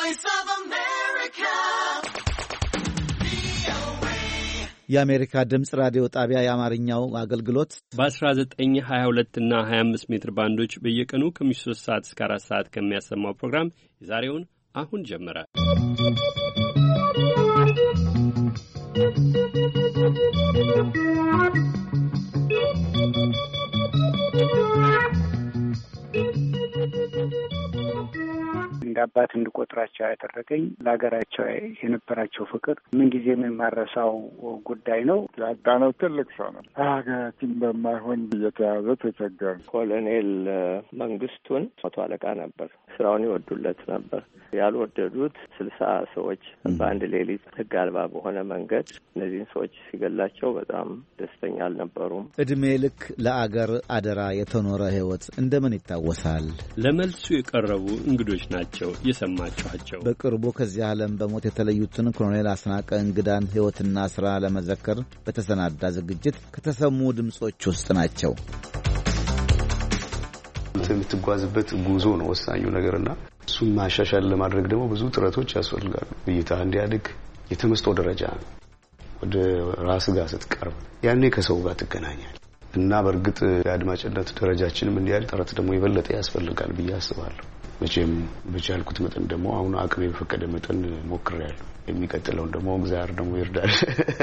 voice of America. የአሜሪካ ድምጽ ራዲዮ ጣቢያ የአማርኛው አገልግሎት በ1922 እና 25 ሜትር ባንዶች በየቀኑ ከምሽቱ 3 ሰዓት እስከ 4 ሰዓት ከሚያሰማው ፕሮግራም የዛሬውን አሁን ጀመረ። እንዳባት እንድቆጥራቸው ያደረገኝ ለሀገራቸው የነበራቸው ፍቅር ምንጊዜም የማረሳው ጉዳይ ነው። ያዳነው ትልቅ ሰው ነው። ሀገራችን በማይሆን እየተያዘ ተቸገር። ኮሎኔል መንግስቱን መቶ አለቃ ነበር። ስራውን ይወዱለት ነበር። ያልወደዱት 60 ሰዎች በአንድ ሌሊት ሕግ አልባ በሆነ መንገድ እነዚህን ሰዎች ሲገላቸው በጣም ደስተኛ አልነበሩም። እድሜ ልክ ለአገር አደራ የተኖረ ህይወት እንደምን ይታወሳል? ለመልሱ የቀረቡ እንግዶች ናቸው የሰማችኋቸው። በቅርቡ ከዚህ ዓለም በሞት የተለዩትን ኮሎኔል አስናቀ እንግዳን ህይወትና ስራ ለመዘከር በተሰናዳ ዝግጅት ከተሰሙ ድምጾች ውስጥ ናቸው። የምትጓዝበት ጉዞ ነው ወሳኙ ነገርና እሱን ማሻሻል ለማድረግ ደግሞ ብዙ ጥረቶች ያስፈልጋሉ። እይታ እንዲያድግ የተመስጦ ደረጃ ወደ ራስ ጋር ስትቀርብ ያኔ ከሰው ጋር ትገናኛል እና በእርግጥ የአድማጭነት ደረጃችንም እንዲያድግ ጥረት ደግሞ የበለጠ ያስፈልጋል ብዬ አስባለሁ። መቼም በቻልኩት መጠን ደግሞ አሁን አቅሜ በፈቀደ መጠን ሞክሬያለሁ። የሚቀጥለውን ደግሞ እግዚአብሔር ደግሞ ይርዳል።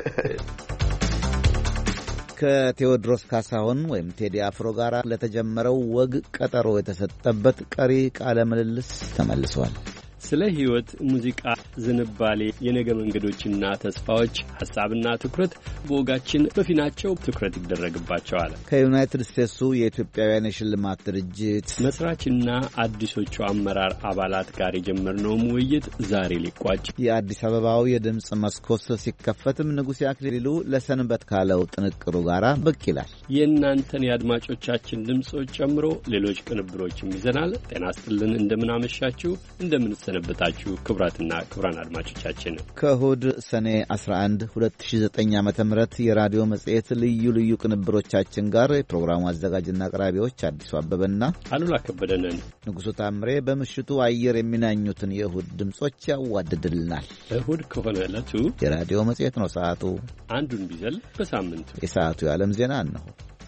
ከቴዎድሮስ ካሳሁን ወይም ቴዲ አፍሮ ጋር ለተጀመረው ወግ ቀጠሮ የተሰጠበት ቀሪ ቃለ ምልልስ ተመልሷል። ስለ ሕይወት፣ ሙዚቃ፣ ዝንባሌ፣ የነገ መንገዶችና ተስፋዎች ሐሳብና ትኩረት በወጋችን በፊናቸው ትኩረት ይደረግባቸዋል። ከዩናይትድ ስቴትሱ የኢትዮጵያውያን የሽልማት ድርጅት መስራችና አዲሶቹ አመራር አባላት ጋር የጀመርነውም ውይይት ዛሬ ሊቋጭ የአዲስ አበባው የድምፅ መስኮት ሲከፈትም ንጉሴ አክሊሉ ለሰንበት ካለው ጥንቅሩ ጋር ብቅ ይላል። የእናንተን የአድማጮቻችን ድምፆች ጨምሮ ሌሎች ቅንብሮችም ይዘናል። ጤና ይስጥልን፣ እንደምናመሻችሁ፣ እንደምንሰነበታችሁ ክቡራትና ክቡራን አድማጮቻችን ከእሁድ ሰኔ 11 2009 ዓ.ም የራዲዮ መጽሔት ልዩ ልዩ ቅንብሮቻችን ጋር የፕሮግራሙ አዘጋጅና አቅራቢዎች አዲሱ አበበና አሉላ ከበደነን። ንጉሡ ታምሬ በምሽቱ አየር የሚናኙትን የእሁድ ድምጾች ያዋድድልናል። እሁድ ከሆነ ዕለቱ የራዲዮ መጽሔት ነው። ሰዓቱ አንዱን ቢዘል በሳምንቱ የሰዓቱ የዓለም ዜና ነው።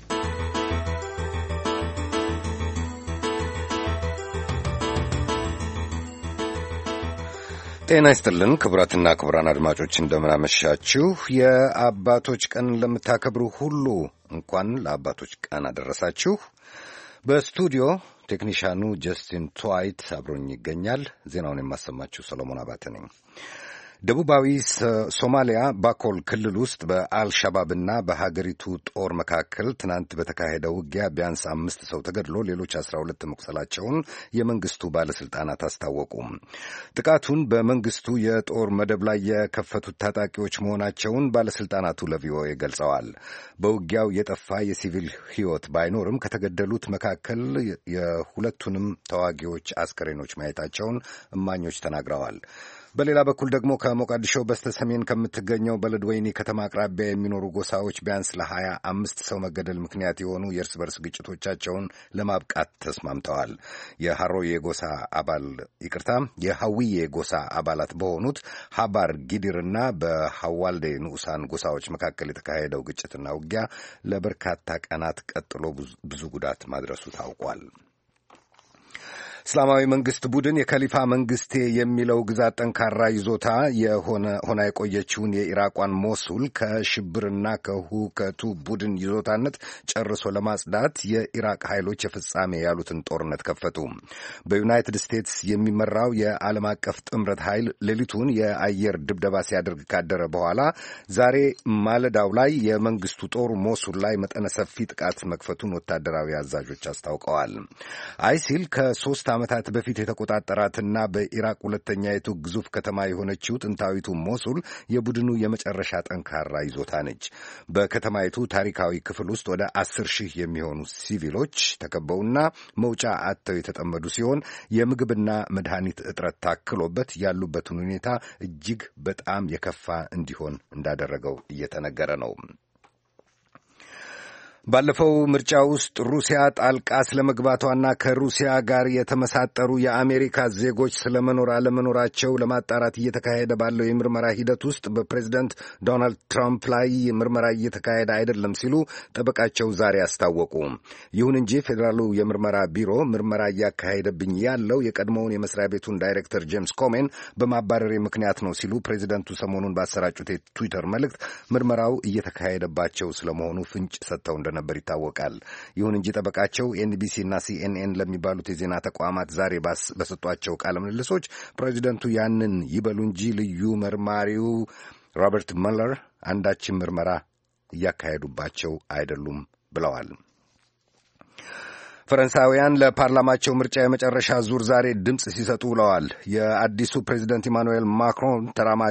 ጤና ይስጥልን ክቡራትና ክቡራን አድማጮች እንደምናመሻችሁ። የአባቶች ቀን ለምታከብሩ ሁሉ እንኳን ለአባቶች ቀን አደረሳችሁ። በስቱዲዮ ቴክኒሻኑ ጀስቲን ትዋይት አብሮኝ ይገኛል። ዜናውን የማሰማችሁ ሰሎሞን አባተ ነኝ። ደቡባዊ ሶማሊያ ባኮል ክልል ውስጥ በአልሻባብና በሀገሪቱ ጦር መካከል ትናንት በተካሄደው ውጊያ ቢያንስ 5 ሰው ተገድሎ ሌሎች 12 መቁሰላቸውን የመንግስቱ ባለስልጣናት አስታወቁ። ጥቃቱን በመንግስቱ የጦር መደብ ላይ የከፈቱት ታጣቂዎች መሆናቸውን ባለስልጣናቱ ለቪኦኤ ገልጸዋል። በውጊያው የጠፋ የሲቪል ሕይወት ባይኖርም ከተገደሉት መካከል የሁለቱንም ተዋጊዎች አስከሬኖች ማየታቸውን እማኞች ተናግረዋል። በሌላ በኩል ደግሞ ከሞቃዲሾ በስተ ሰሜን ከምትገኘው በለድወይኒ ከተማ አቅራቢያ የሚኖሩ ጎሳዎች ቢያንስ ለ25 ሰው መገደል ምክንያት የሆኑ የእርስ በርስ ግጭቶቻቸውን ለማብቃት ተስማምተዋል። የሃዊዬ ጎሳ አባላት በሆኑት ሀባር ጊዲርና በሐዋልዴ ንዑሳን ጎሳዎች መካከል የተካሄደው ግጭትና ውጊያ ለበርካታ ቀናት ቀጥሎ ብዙ ጉዳት ማድረሱ ታውቋል። እስላማዊ መንግስት ቡድን የከሊፋ መንግስቴ የሚለው ግዛት ጠንካራ ይዞታ ሆና የቆየችውን የኢራቋን ሞሱል ከሽብርና ከሁከቱ ቡድን ይዞታነት ጨርሶ ለማጽዳት የኢራቅ ኃይሎች የፍጻሜ ያሉትን ጦርነት ከፈቱ። በዩናይትድ ስቴትስ የሚመራው የዓለም አቀፍ ጥምረት ኃይል ሌሊቱን የአየር ድብደባ ሲያደርግ ካደረ በኋላ ዛሬ ማለዳው ላይ የመንግስቱ ጦር ሞሱል ላይ መጠነ ሰፊ ጥቃት መክፈቱን ወታደራዊ አዛዦች አስታውቀዋል። አይሲል ከ3 ዓመታት በፊት የተቆጣጠራትና በኢራቅ ሁለተኛይቱ ግዙፍ ከተማ የሆነችው ጥንታዊቱ ሞሱል የቡድኑ የመጨረሻ ጠንካራ ይዞታ ነች። በከተማይቱ ታሪካዊ ክፍል ውስጥ ወደ 10,000 የሚሆኑ ሲቪሎች ተከበውና መውጫ አጥተው የተጠመዱ ሲሆን የምግብና መድኃኒት እጥረት ታክሎበት ያሉበትን ሁኔታ እጅግ በጣም የከፋ እንዲሆን እንዳደረገው እየተነገረ ነው። ባለፈው ምርጫ ውስጥ ሩሲያ ጣልቃ ስለመግባቷና ከሩሲያ ጋር የተመሳጠሩ የአሜሪካ ዜጎች ስለመኖር አለመኖራቸው ለማጣራት እየተካሄደ ባለው የምርመራ ሂደት ውስጥ በፕሬዝደንት ዶናልድ ትራምፕ ላይ ምርመራ እየተካሄደ አይደለም ሲሉ ጠበቃቸው ዛሬ አስታወቁ። ይሁን እንጂ ፌዴራሉ የምርመራ ቢሮ ምርመራ እያካሄደብኝ ያለው የቀድሞውን የመስሪያ ቤቱን ዳይሬክተር ጄምስ ኮሜን በማባረሬ ምክንያት ነው ሲሉ ፕሬዝደንቱ ሰሞኑን ባሰራጩት የትዊተር መልእክት ምርመራው እየተካሄደባቸው ስለመሆኑ ፍንጭ ሰጥተው ነበር ይታወቃል። ይሁን እንጂ ጠበቃቸው ኤንቢሲ እና ሲኤንኤን ለሚባሉት የዜና ተቋማት ዛሬ በሰጧቸው ቃለ ምልልሶች ፕሬዚደንቱ ያንን ይበሉ እንጂ ልዩ መርማሪው ሮበርት ሙለር አንዳችን ምርመራ እያካሄዱባቸው አይደሉም ብለዋል። ፈረንሳውያን ለፓርላማቸው ምርጫ የመጨረሻ ዙር ዛሬ ድምፅ ሲሰጡ ውለዋል። የአዲሱ ፕሬዚደንት ኢማኑኤል ማክሮን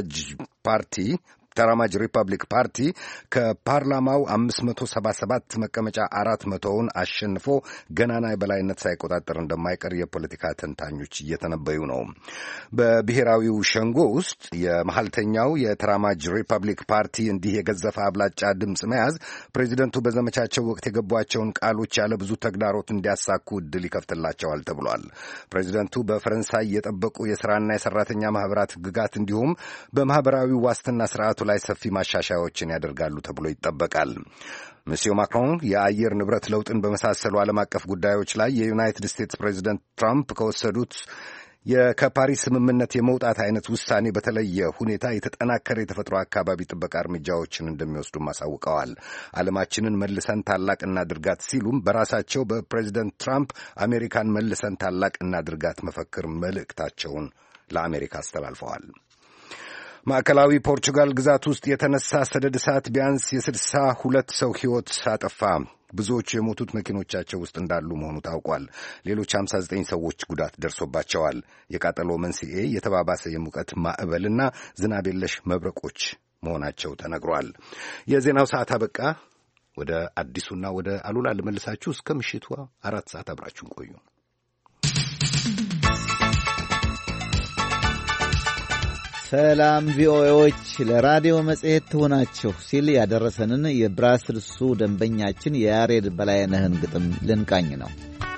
ተራማጅ ሪፐብሊክ ፓርቲ ከፓርላማው 577 መቀመጫ 400ውን አሸንፎ ገናና የበላይነት ሳይቆጣጠር እንደማይቀር የፖለቲካ ተንታኞች እየተነበዩ ነው። በብሔራዊው ሸንጎ ውስጥ የመሐልተኛው የተራማጅ ሪፐብሊክ ፓርቲ እንዲህ የገዘፈ አብላጫ ድምፅ መያዝ ፕሬዚደንቱ በዘመቻቸው ወቅት የገቧቸውን ቃሎች ያለ ብዙ ተግዳሮት እንዲያሳኩ ዕድል ይከፍትላቸዋል ተብሏል። ፕሬዚደንቱ በፈረንሳይ የጠበቁ የሥራና የሠራተኛ ማኅበራት ሕግጋት እንዲሁም በማኅበራዊ ዋስትና ሥርዓቱ ላይ ሰፊ ማሻሻያዎችን ያደርጋሉ ተብሎ ይጠበቃል። ሚስተር ማክሮን የአየር ንብረት ለውጥን በመሳሰሉ ዓለም አቀፍ ጉዳዮች ላይ የዩናይትድ ስቴትስ ፕሬዚደንት ትራምፕ ከወሰዱት ከፓሪስ ስምምነት የመውጣት አይነት ውሳኔ በተለየ ሁኔታ የተጠናከረ የተፈጥሮ አካባቢ ጥበቃ እርምጃዎችን እንደሚወስዱም አሳውቀዋል። ዓለማችንን መልሰን ታላቅ እናድርጋት ሲሉም በራሳቸው በፕሬዚደንት ትራምፕ አሜሪካን መልሰን ታላቅ እናድርጋት መፈክር መልእክታቸውን ለአሜሪካ አስተላልፈዋል። ማዕከላዊ ፖርቹጋል ግዛት ውስጥ የተነሳ ሰደድ እሳት ቢያንስ የ62 ሰው ሕይወት አጠፋ። ብዙዎቹ የሞቱት መኪኖቻቸው ውስጥ እንዳሉ መሆኑ ታውቋል። ሌሎች 59 ሰዎች ጉዳት ደርሶባቸዋል። የቃጠሎ መንስኤ የተባባሰ የሙቀት ማዕበልና ዝናብ የለሽ መብረቆች መሆናቸው ተነግሯል። የዜናው ሰዓት አበቃ። ወደ አዲሱና ወደ አሉላ ልመልሳችሁ። እስከ ምሽቱ 4 ሰዓት አብራችሁን ቆዩ። ሰላም ቪኦኤዎች፣ ለራዲዮ መጽሔት ትሆናችሁ ሲል ያደረሰንን የብራስልሱ ደንበኛችን የያሬድ በላይነህን ግጥም ልንቃኝ ነው።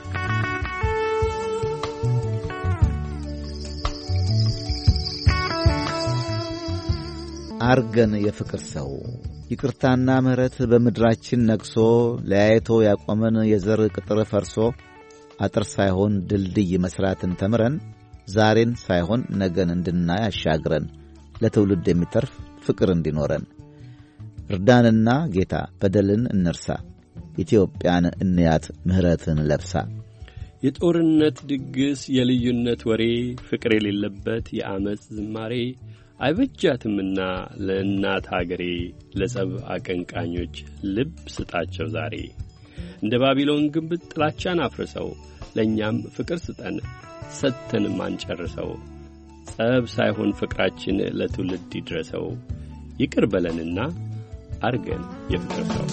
አርገን የፍቅር ሰው ይቅርታና ምሕረት በምድራችን ነግሶ ለያይቶ ያቆመን የዘር ቅጥር ፈርሶ አጥር ሳይሆን ድልድይ መሥራትን ተምረን ዛሬን ሳይሆን ነገን እንድናይ አሻግረን ለትውልድ የሚተርፍ ፍቅር እንዲኖረን እርዳንና ጌታ በደልን እንርሳ ኢትዮጵያን እንያት ምሕረትን ለብሳ። የጦርነት ድግስ የልዩነት ወሬ ፍቅር የሌለበት የአመፅ ዝማሬ አይበጃትምና ለእናት አገሬ ለጸብ አቀንቃኞች ልብ ስጣቸው ዛሬ። እንደ ባቢሎን ግንብ ጥላቻን አፍርሰው ለእኛም ፍቅር ስጠን ሰጥተንም አንጨርሰው። ጸብ ሳይሆን ፍቅራችን ለትውልድ ይድረሰው። ይቅር በለንና አርገን የፍቅር ሰው።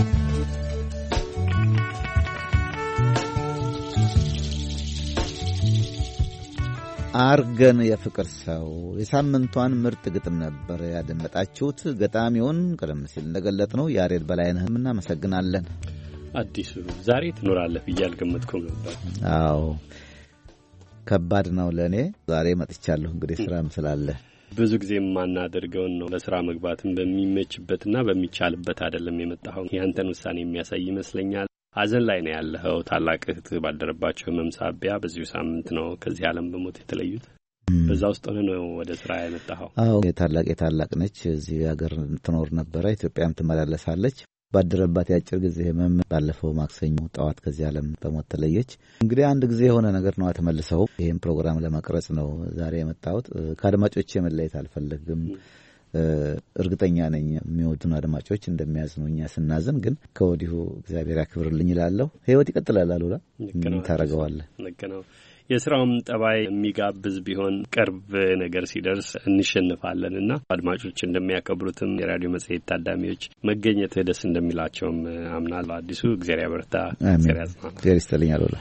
አርገን የፍቅር ሰው የሳምንቷን ምርጥ ግጥም ነበር ያደመጣችሁት። ገጣሚውን ቀደም ሲል እንደገለጥነው ያሬድ በላይነህም እናመሰግናለን። አዲሱ ዛሬ ትኖራለህ ብዬ አልገመትኩም ነበር። አዎ ከባድ ነው ለእኔ። ዛሬ መጥቻለሁ እንግዲህ ስራም ስላለ ብዙ ጊዜ የማናደርገውን ነው። ለስራ መግባትም በሚመችበትና በሚቻልበት አይደለም የመጣኸው። ያንተን ውሳኔ የሚያሳይ ይመስለኛል። ሐዘን ላይ ነው ያለኸው። ታላቅ እህት ባልደረባቸው ህመም ሳቢያ በዚሁ ሳምንት ነው ከዚህ ዓለም በሞት የተለዩት። በዛ ውስጥ ሆነ ነው ወደ ስራ የመጣኸው? አዎ የታላቅ ነች። እዚህ ሀገር ትኖር ነበረ፣ ኢትዮጵያም ትመላለሳለች። ባደረባት ያጭር ጊዜ ህመም ባለፈው ማክሰኞ ጠዋት ከዚህ ዓለም በሞት ተለየች። እንግዲህ አንድ ጊዜ የሆነ ነገር ነው ተመልሰው ይሄን ፕሮግራም ለመቅረጽ ነው ዛሬ የመጣሁት። ከአድማጮቼ መለየት አልፈልግም። እርግጠኛ ነኝ የሚወዱን አድማጮች እንደሚያዝኑ እኛ ስናዝን፣ ግን ከወዲሁ እግዚአብሔር ያክብርልኝ እላለሁ። ህይወት ይቀጥላል። አሉላ ታረገዋለህ። ልክ ነው። የስራውም ጠባይ የሚጋብዝ ቢሆን ቅርብ ነገር ሲደርስ እንሸንፋለንና አድማጮች እንደሚያከብሩትም የራዲዮ መጽሔት ታዳሚዎች መገኘትህ ደስ እንደሚላቸውም አምናለሁ። አዲሱ እግዚአብሔር ያበርታ፣ እግዚአብሔር ያጽና። እግዚአብሔር ይስጥልኝ አሉላ።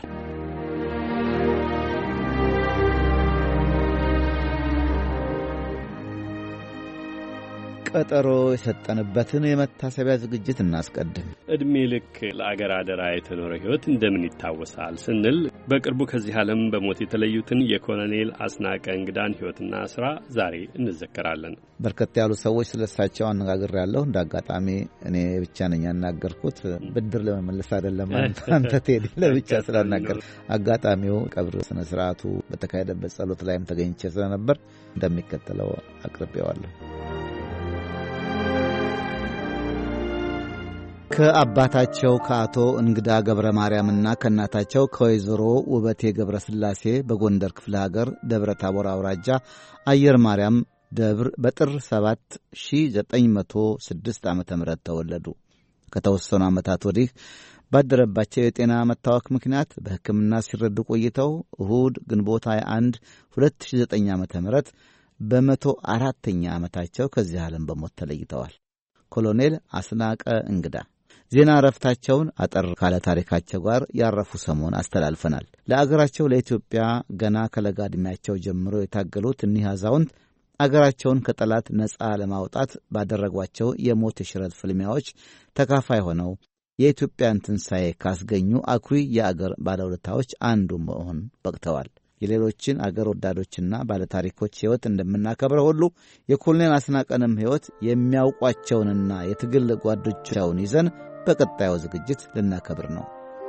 ቀጠሮ የሰጠንበትን የመታሰቢያ ዝግጅት እናስቀድም። ዕድሜ ልክ ለአገር አደራ የተኖረ ሕይወት እንደምን ይታወሳል ስንል በቅርቡ ከዚህ ዓለም በሞት የተለዩትን የኮሎኔል አስናቀ እንግዳን ሕይወትና ሥራ ዛሬ እንዘከራለን። በርከት ያሉ ሰዎች ስለሳቸው አነጋግሬያለሁ። እንደ አጋጣሚ እኔ ብቻ ነኝ ያናገርኩት። ብድር ለመመለስ አይደለም፣ አንተ ቴዲ ለብቻ ስላናገር። አጋጣሚው ቀብር ስነ ስርዓቱ በተካሄደበት ጸሎት ላይም ተገኝቼ ስለነበር እንደሚከተለው አቅርቤዋለሁ። ከአባታቸው ከአቶ እንግዳ ገብረ ማርያምና ከእናታቸው ከወይዘሮ ውበቴ ገብረ ሥላሴ በጎንደር ክፍለ ሀገር ደብረ ታቦር አውራጃ አየር ማርያም ደብር በጥር 7 1906 ዓ.ም ተወለዱ። ከተወሰኑ ዓመታት ወዲህ ባደረባቸው የጤና መታወክ ምክንያት በሕክምና ሲረዱ ቆይተው እሁድ ግንቦት 21 2009 ዓ.ም በ104ኛ ዓመታቸው ከዚህ ዓለም በሞት ተለይተዋል። ኮሎኔል አስናቀ እንግዳ ዜና እረፍታቸውን አጠር ካለ ታሪካቸው ጋር ያረፉ ሰሞን አስተላልፈናል። ለአገራቸው ለኢትዮጵያ ገና ከለጋ ዕድሜያቸው ጀምሮ የታገሉት እኒህ አዛውንት አገራቸውን ከጠላት ነጻ ለማውጣት ባደረጓቸው የሞት የሽረት ፍልሚያዎች ተካፋይ ሆነው የኢትዮጵያን ትንሣኤ ካስገኙ አኩሪ የአገር ባለውለታዎች አንዱ መሆን በቅተዋል። የሌሎችን አገር ወዳዶችና ባለታሪኮች ሕይወት እንደምናከብረው ሁሉ የኮሎኔል አስናቀንም ሕይወት የሚያውቋቸውንና የትግል ጓዶቻቸውን ይዘን በቀጣዩ ዝግጅት ልናከብር ነው።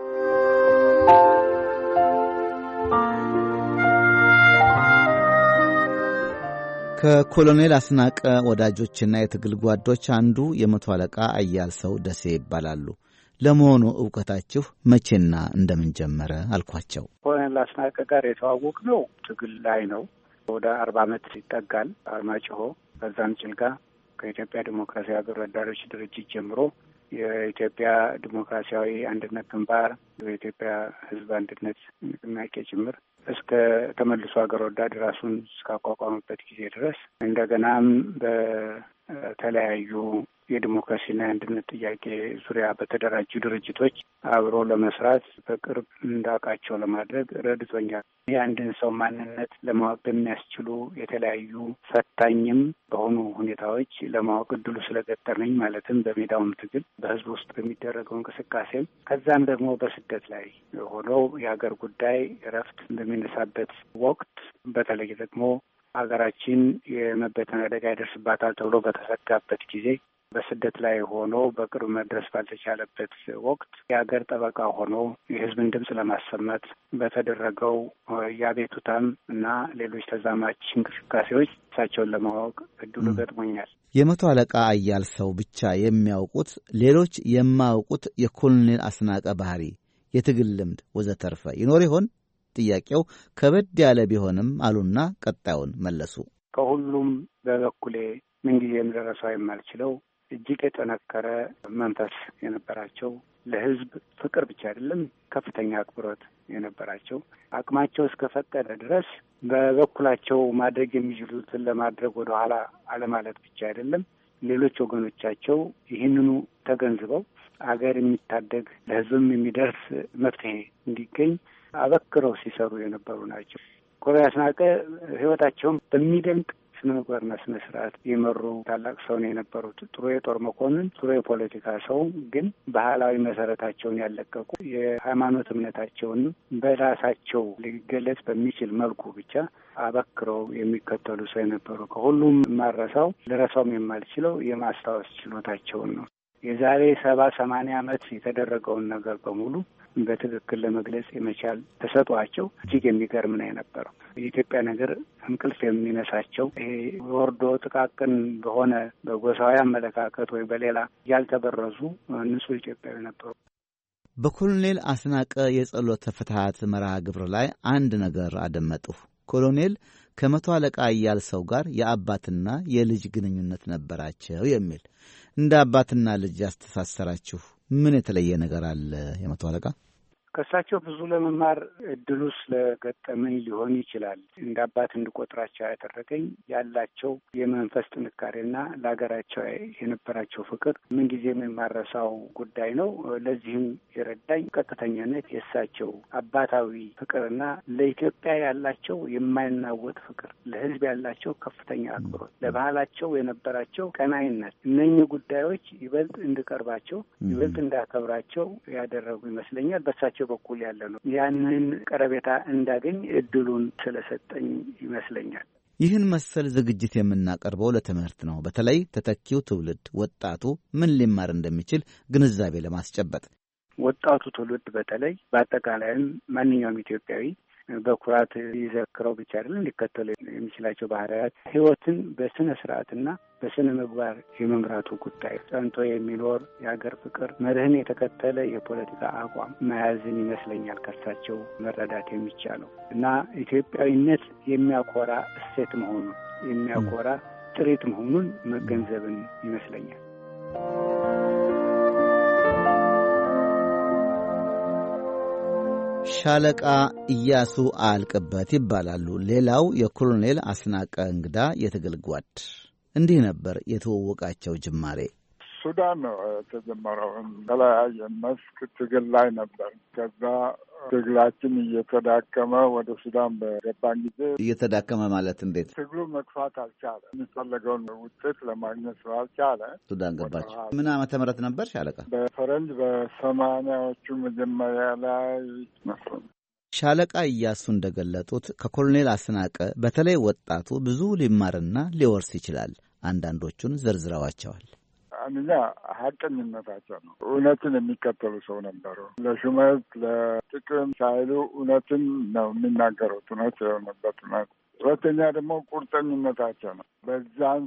ከኮሎኔል አስናቀ ወዳጆችና የትግል ጓዶች አንዱ የመቶ አለቃ አያልሰው ደሴ ይባላሉ። ለመሆኑ ዕውቀታችሁ መቼና እንደምን ጀመረ አልኳቸው። ኮሎኔል አስናቀ ጋር የተዋወቅነው ትግል ላይ ነው። ወደ 40 ዓመት ይጠጋል። አርማጭሆ፣ ከዛም ጭልጋ ከኢትዮጵያ ዲሞክራሲያዊ አገር ወዳዶች ድርጅት ጀምሮ የኢትዮጵያ ዲሞክራሲያዊ አንድነት ግንባር፣ የኢትዮጵያ ሕዝብ አንድነት ንቅናቄ ጭምር እስከ ተመልሶ አገር ወዳድ ራሱን እስካቋቋመበት ጊዜ ድረስ እንደገናም በተለያዩ የዲሞክራሲና የአንድነት ጥያቄ ዙሪያ በተደራጁ ድርጅቶች አብሮ ለመስራት በቅርብ እንዳውቃቸው ለማድረግ ረድቶኛል። የአንድን ሰው ማንነት ለማወቅ በሚያስችሉ የተለያዩ ፈታኝም በሆኑ ሁኔታዎች ለማወቅ እድሉ ስለገጠመኝ ማለትም በሜዳውም ትግል በህዝብ ውስጥ በሚደረገው እንቅስቃሴም ከዛም ደግሞ በስደት ላይ ሆነው የሀገር ጉዳይ እረፍት በሚነሳበት ወቅት በተለይ ደግሞ ሀገራችን የመበተን አደጋ ይደርስባታል ተብሎ በተሰጋበት ጊዜ በስደት ላይ ሆኖ በቅርብ መድረስ ባልተቻለበት ወቅት የሀገር ጠበቃ ሆኖ የህዝብን ድምፅ ለማሰማት በተደረገው የአቤቱታም እና ሌሎች ተዛማች እንቅስቃሴዎች እሳቸውን ለማወቅ እድሉ ገጥሞኛል። የመቶ አለቃ አያልሰው ብቻ የሚያውቁት ሌሎች የማያውቁት የኮሎኔል አስናቀ ባህሪ፣ የትግል ልምድ ወዘተርፈ ይኖር ይሆን? ጥያቄው ከበድ ያለ ቢሆንም አሉና ቀጣዩን መለሱ። ከሁሉም በበኩሌ ምንጊዜም ልረሳው የማልችለው እጅግ የጠነከረ መንፈስ የነበራቸው፣ ለህዝብ ፍቅር ብቻ አይደለም ከፍተኛ አክብሮት የነበራቸው፣ አቅማቸው እስከፈቀደ ድረስ በበኩላቸው ማድረግ የሚችሉትን ለማድረግ ወደ ኋላ አለማለት ብቻ አይደለም፣ ሌሎች ወገኖቻቸው ይህንኑ ተገንዝበው አገር የሚታደግ ለህዝብም የሚደርስ መፍትሄ እንዲገኝ አበክረው ሲሰሩ የነበሩ ናቸው። ኮሎኔል አስናቀ ህይወታቸውን በሚደንቅ ስነ ምግባርና ስነ ስርዓት የመሩ ታላቅ ሰው ነው የነበሩት። ጥሩ የጦር መኮንን፣ ጥሩ የፖለቲካ ሰው፣ ግን ባህላዊ መሰረታቸውን ያለቀቁ የሃይማኖት እምነታቸውን በራሳቸው ሊገለጽ በሚችል መልኩ ብቻ አበክረው የሚከተሉ ሰው የነበሩ። ከሁሉም የማረሳው ልረሳውም የማልችለው የማስታወስ ችሎታቸውን ነው። የዛሬ 70-80 ዓመት የተደረገውን ነገር በሙሉ በትክክል ለመግለጽ የመቻል ተሰጧቸው እጅግ የሚገርም ነው የነበረው። የኢትዮጵያ ነገር እንቅልፍ የሚነሳቸው ይሄ ወርዶ ጥቃቅን በሆነ በጎሳዊ አመለካከት ወይ በሌላ ያልተበረዙ ንጹህ ኢትዮጵያዊ ነበሩ። በኮሎኔል አስናቀ የጸሎተ ፍትሐት መርሃ ግብር ላይ አንድ ነገር አደመጥሁ። ኮሎኔል ከመቶ አለቃ አያልሰው ጋር የአባትና የልጅ ግንኙነት ነበራቸው የሚል። እንደ አባትና ልጅ ያስተሳሰራችሁ ምን የተለየ ነገር አለ የመቶ አለቃ? ከእሳቸው ብዙ ለመማር እድሉ ስለገጠመኝ ሊሆን ይችላል። እንደ አባት እንድቆጥራቸው ያደረገኝ ያላቸው የመንፈስ ጥንካሬና ለሀገራቸው የነበራቸው ፍቅር ምንጊዜም የማረሳው ጉዳይ ነው። ለዚህም የረዳኝ ቀጥተኛነት የእሳቸው አባታዊ ፍቅርና ለኢትዮጵያ ያላቸው የማይናወጥ ፍቅር፣ ለሕዝብ ያላቸው ከፍተኛ አክብሮት፣ ለባህላቸው የነበራቸው ቀናይነት፣ እነኚህ ጉዳዮች ይበልጥ እንድቀርባቸው ይበልጥ እንዳከብራቸው ያደረጉ ይመስለኛል። በእሳቸው በኩል ያለ ነው። ያንን ቀረቤታ እንዳገኝ እድሉን ስለሰጠኝ ይመስለኛል። ይህን መሰል ዝግጅት የምናቀርበው ለትምህርት ነው። በተለይ ተተኪው ትውልድ ወጣቱ ምን ሊማር እንደሚችል ግንዛቤ ለማስጨበጥ ወጣቱ ትውልድ በተለይ በአጠቃላይም ማንኛውም ኢትዮጵያዊ በኩራት ሊዘክረው ብቻ አይደለም ሊከተሉ የሚችላቸው ባህሪያት ሕይወትን በስነ ስርዓትና በስነ ምግባር የመምራቱ ጉዳይ፣ ጸንቶ የሚኖር የሀገር ፍቅር መርህን የተከተለ የፖለቲካ አቋም መያዝን ይመስለኛል ከእርሳቸው መረዳት የሚቻለው እና ኢትዮጵያዊነት የሚያኮራ እሴት መሆኑን የሚያኮራ ጥሪት መሆኑን መገንዘብን ይመስለኛል። ሻለቃ ኢያሱ አልቅበት ይባላሉ። ሌላው የኮሎኔል አስናቀ እንግዳ የትግል ጓድ። እንዲህ ነበር የተዋወቃቸው ጅማሬ። ሱዳን ነው የተጀመረው። በተለያየ መስክ ትግል ላይ ነበር። ከዛ ትግላችን እየተዳከመ ወደ ሱዳን በገባን ጊዜ እየተዳከመ ማለት እንዴት? ትግሉ መግፋት አልቻለ። የሚፈለገውን ውጤት ለማግኘት ስላልቻለ ሱዳን ገባች። ምን ዓመተ ምህረት ነበር ሻለቃ? በፈረንጅ በ80ዎቹ መጀመሪያ ላይ መስሎኝ። ሻለቃ ኢያሱ እንደገለጡት ከኮሎኔል አስናቀ በተለይ ወጣቱ ብዙ ሊማርና ሊወርስ ይችላል። አንዳንዶቹን ዘርዝረዋቸዋል። አንደኛ ሀቀኝነታቸው ነው። እውነትን የሚከተሉ ሰው ነበሩ። ለሹመት ለጥቅም ሳይሉ እውነትን ነው የሚናገሩት። እውነት የሆነበት እውነት። ሁለተኛ ደግሞ ቁርጠኝነታቸው ነው። በዛን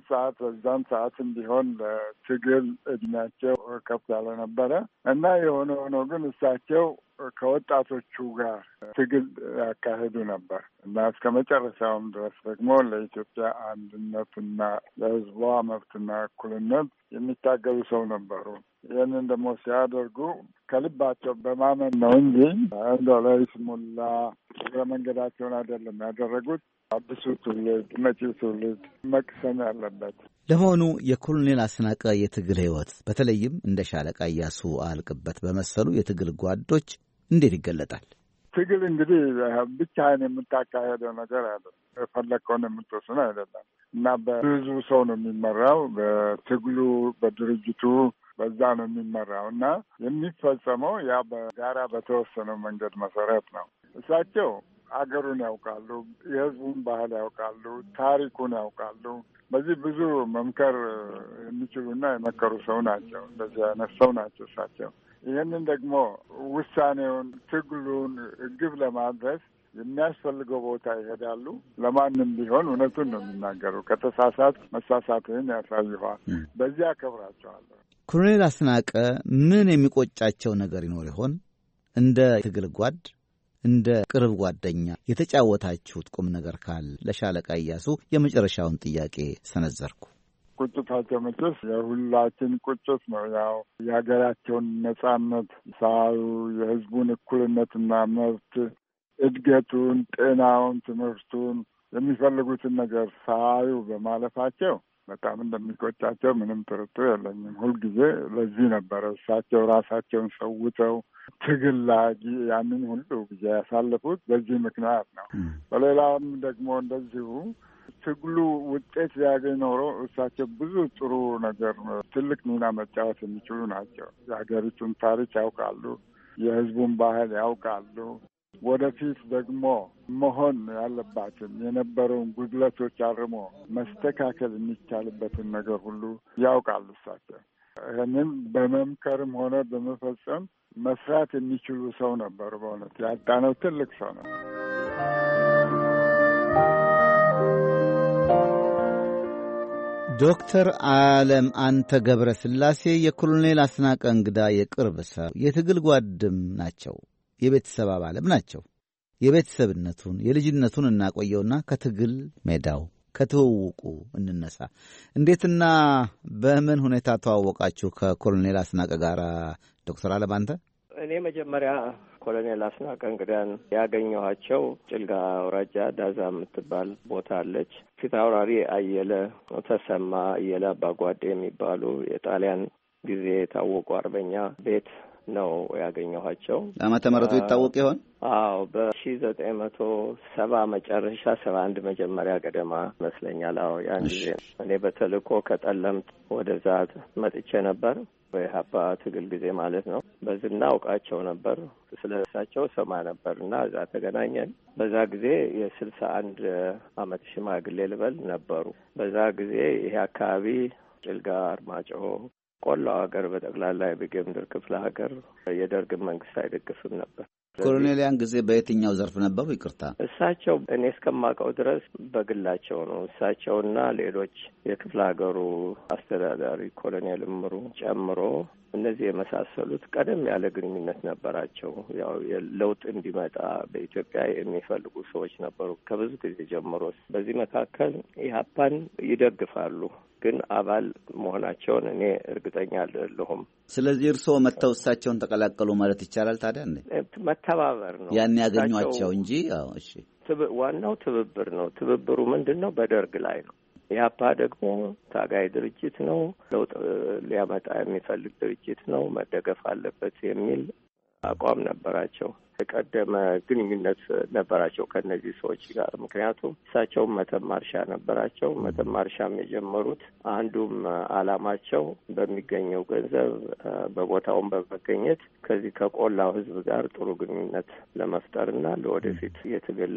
ሰዓትም ቢሆን ለትግል እድሜያቸው ከፍ ያለ ነበረ እና የሆነ ሆኖ ግን እሳቸው ከወጣቶቹ ጋር ትግል ያካሄዱ ነበር እና እስከ መጨረሻውም ድረስ ደግሞ ለኢትዮጵያ አንድነትና ለሕዝቧ መብትና እኩልነት የሚታገሉ ሰው ነበሩ። ይህንን ደግሞ ሲያደርጉ ከልባቸው በማመን ነው እንጂ እንደው ለይስሙላ እግረ መንገዳቸውን አይደለም ያደረጉት። አዲሱ ትውልድ መጪው ትውልድ መቅሰም ያለበት። ለመሆኑ የኮሎኔል አስናቀ የትግል ሕይወት በተለይም እንደ ሻለቃ ኢያሱ አልቅበት በመሰሉ የትግል ጓዶች እንዴት ይገለጣል? ትግል እንግዲህ ብቻህን የምታካሄደው ነገር አለ። የፈለግከውን የምትወስነ አይደለም እና በብዙ ሰው ነው የሚመራው። በትግሉ በድርጅቱ በዛ ነው የሚመራው እና የሚፈጸመው ያ በጋራ በተወሰነው መንገድ መሰረት ነው። እሳቸው አገሩን ያውቃሉ፣ የሕዝቡን ባህል ያውቃሉ፣ ታሪኩን ያውቃሉ። በዚህ ብዙ መምከር የሚችሉና የመከሩ ሰው ናቸው። እንደዚህ አይነት ሰው ናቸው እሳቸው። ይህንን ደግሞ ውሳኔውን፣ ትግሉን ግብ ለማድረስ የሚያስፈልገው ቦታ ይሄዳሉ። ለማንም ቢሆን እውነቱን ነው የሚናገሩ። ከተሳሳት መሳሳትህን ያሳይኋል። በዚህ አከብራቸዋለሁ። ኮሎኔል አስናቀ ምን የሚቆጫቸው ነገር ይኖር ይሆን? እንደ ትግል ጓድ፣ እንደ ቅርብ ጓደኛ የተጫወታችሁት ቁም ነገር ካለ ለሻለቃ ኢያሱ የመጨረሻውን ጥያቄ ሰነዘርኩ። ቁጭታቸው መቼስ የሁላችን ቁጭት ነው። ያው የሀገራቸውን ነጻነት ሳዩ፣ የሕዝቡን እኩልነትና መብት፣ እድገቱን፣ ጤናውን፣ ትምህርቱን የሚፈልጉትን ነገር ሳዩ በማለፋቸው በጣም እንደሚቆጫቸው ምንም ጥርጥር የለኝም። ሁልጊዜ ለዚህ ነበረ እሳቸው ራሳቸውን ሰውተው ትግል ላይ ያንን ሁሉ ጊዜ ያሳለፉት በዚህ ምክንያት ነው። በሌላም ደግሞ እንደዚሁ ትግሉ ውጤት ሊያገኝ ኖሮ እሳቸው ብዙ ጥሩ ነገር ትልቅ ሚና መጫወት የሚችሉ ናቸው። የሀገሪቱን ታሪክ ያውቃሉ፣ የሕዝቡን ባህል ያውቃሉ። ወደፊት ደግሞ መሆን ያለባትን የነበረውን ጉድለቶች አርሞ መስተካከል የሚቻልበትን ነገር ሁሉ ያውቃሉ እሳቸው። ይህንን በመምከርም ሆነ በመፈጸም መስራት የሚችሉ ሰው ነበሩ። በእውነት ያጣነው ትልቅ ሰው ነው። ዶክተር ዓለም አንተ ገብረ ሥላሴ የኮሎኔል አስናቀ እንግዳ የቅርብ ሰው የትግል ጓድም ናቸው። የቤተሰብ አባልም ናቸው። የቤተሰብነቱን የልጅነቱን እናቆየውና ከትግል ሜዳው ከትውውቁ እንነሳ። እንዴትና በምን ሁኔታ ተዋወቃችሁ ከኮሎኔል አስናቀ ጋር ዶክተር ዓለም አንተ? እኔ መጀመሪያ ኮሎኔል አስናቀ እንግዲያን ያገኘኋቸው ጭልጋ አውራጃ ዳዛ የምትባል ቦታ አለች። ፊት አውራሪ አየለ ተሰማ፣ አየለ አባጓዴ የሚባሉ የጣሊያን ጊዜ የታወቁ አርበኛ ቤት ነው ያገኘኋቸው። ዓመተ ምህረቱ ይታወቅ ይሆን? አዎ በ1970 መጨረሻ 71 መጀመሪያ ገደማ ይመስለኛል። አዎ ያን ጊዜ እኔ በተልእኮ ከጠለምት ወደዛ መጥቼ ነበር። በኢህአፓ ትግል ጊዜ ማለት ነው። በዝና አውቃቸው ነበር፣ ስለ እሳቸው ሰማ ነበር እና እዛ ተገናኘን። በዛ ጊዜ የ61 ዓመት ሽማግሌ ልበል ነበሩ። በዛ ጊዜ ይሄ አካባቢ ጭልጋ፣ አርማጭሆ፣ ቆላው ሀገር በጠቅላላ የበጌምድር ክፍለ ሀገር የደርግን መንግስት አይደግፍም ነበር። ኮሎኔሊያን ጊዜ በየትኛው ዘርፍ ነበሩ? ይቅርታ እሳቸው እኔ እስከማውቀው ድረስ በግላቸው ነው። እሳቸውና ሌሎች የክፍለ ሀገሩ አስተዳዳሪ ኮሎኔል እምሩ ጨምሮ እነዚህ የመሳሰሉት ቀደም ያለ ግንኙነት ነበራቸው። ያው ለውጥ እንዲመጣ በኢትዮጵያ የሚፈልጉ ሰዎች ነበሩ ከብዙ ጊዜ ጀምሮ። በዚህ መካከል ኢህአፓን ይደግፋሉ፣ ግን አባል መሆናቸውን እኔ እርግጠኛ አይደለሁም። ስለዚህ እርስዎ መተው እሳቸውን ተቀላቀሉ ማለት ይቻላል? ታዲያ መተባበር ነው ያን ያገኟቸው እንጂ። አዎ እሺ፣ ዋናው ትብብር ነው። ትብብሩ ምንድን ነው? በደርግ ላይ ነው። ኢህአፓ ደግሞ ታጋይ ድርጅት ነው፣ ለውጥ ሊያመጣ የሚፈልግ ድርጅት ነው፣ መደገፍ አለበት የሚል አቋም ነበራቸው። የቀደመ ግንኙነት ነበራቸው ከነዚህ ሰዎች ጋር። ምክንያቱም እሳቸውም መተማ እርሻ ነበራቸው። መተማ እርሻም የጀመሩት አንዱም አላማቸው በሚገኘው ገንዘብ በቦታውን በመገኘት ከዚህ ከቆላው ሕዝብ ጋር ጥሩ ግንኙነት ለመፍጠርና ለወደፊት የትግል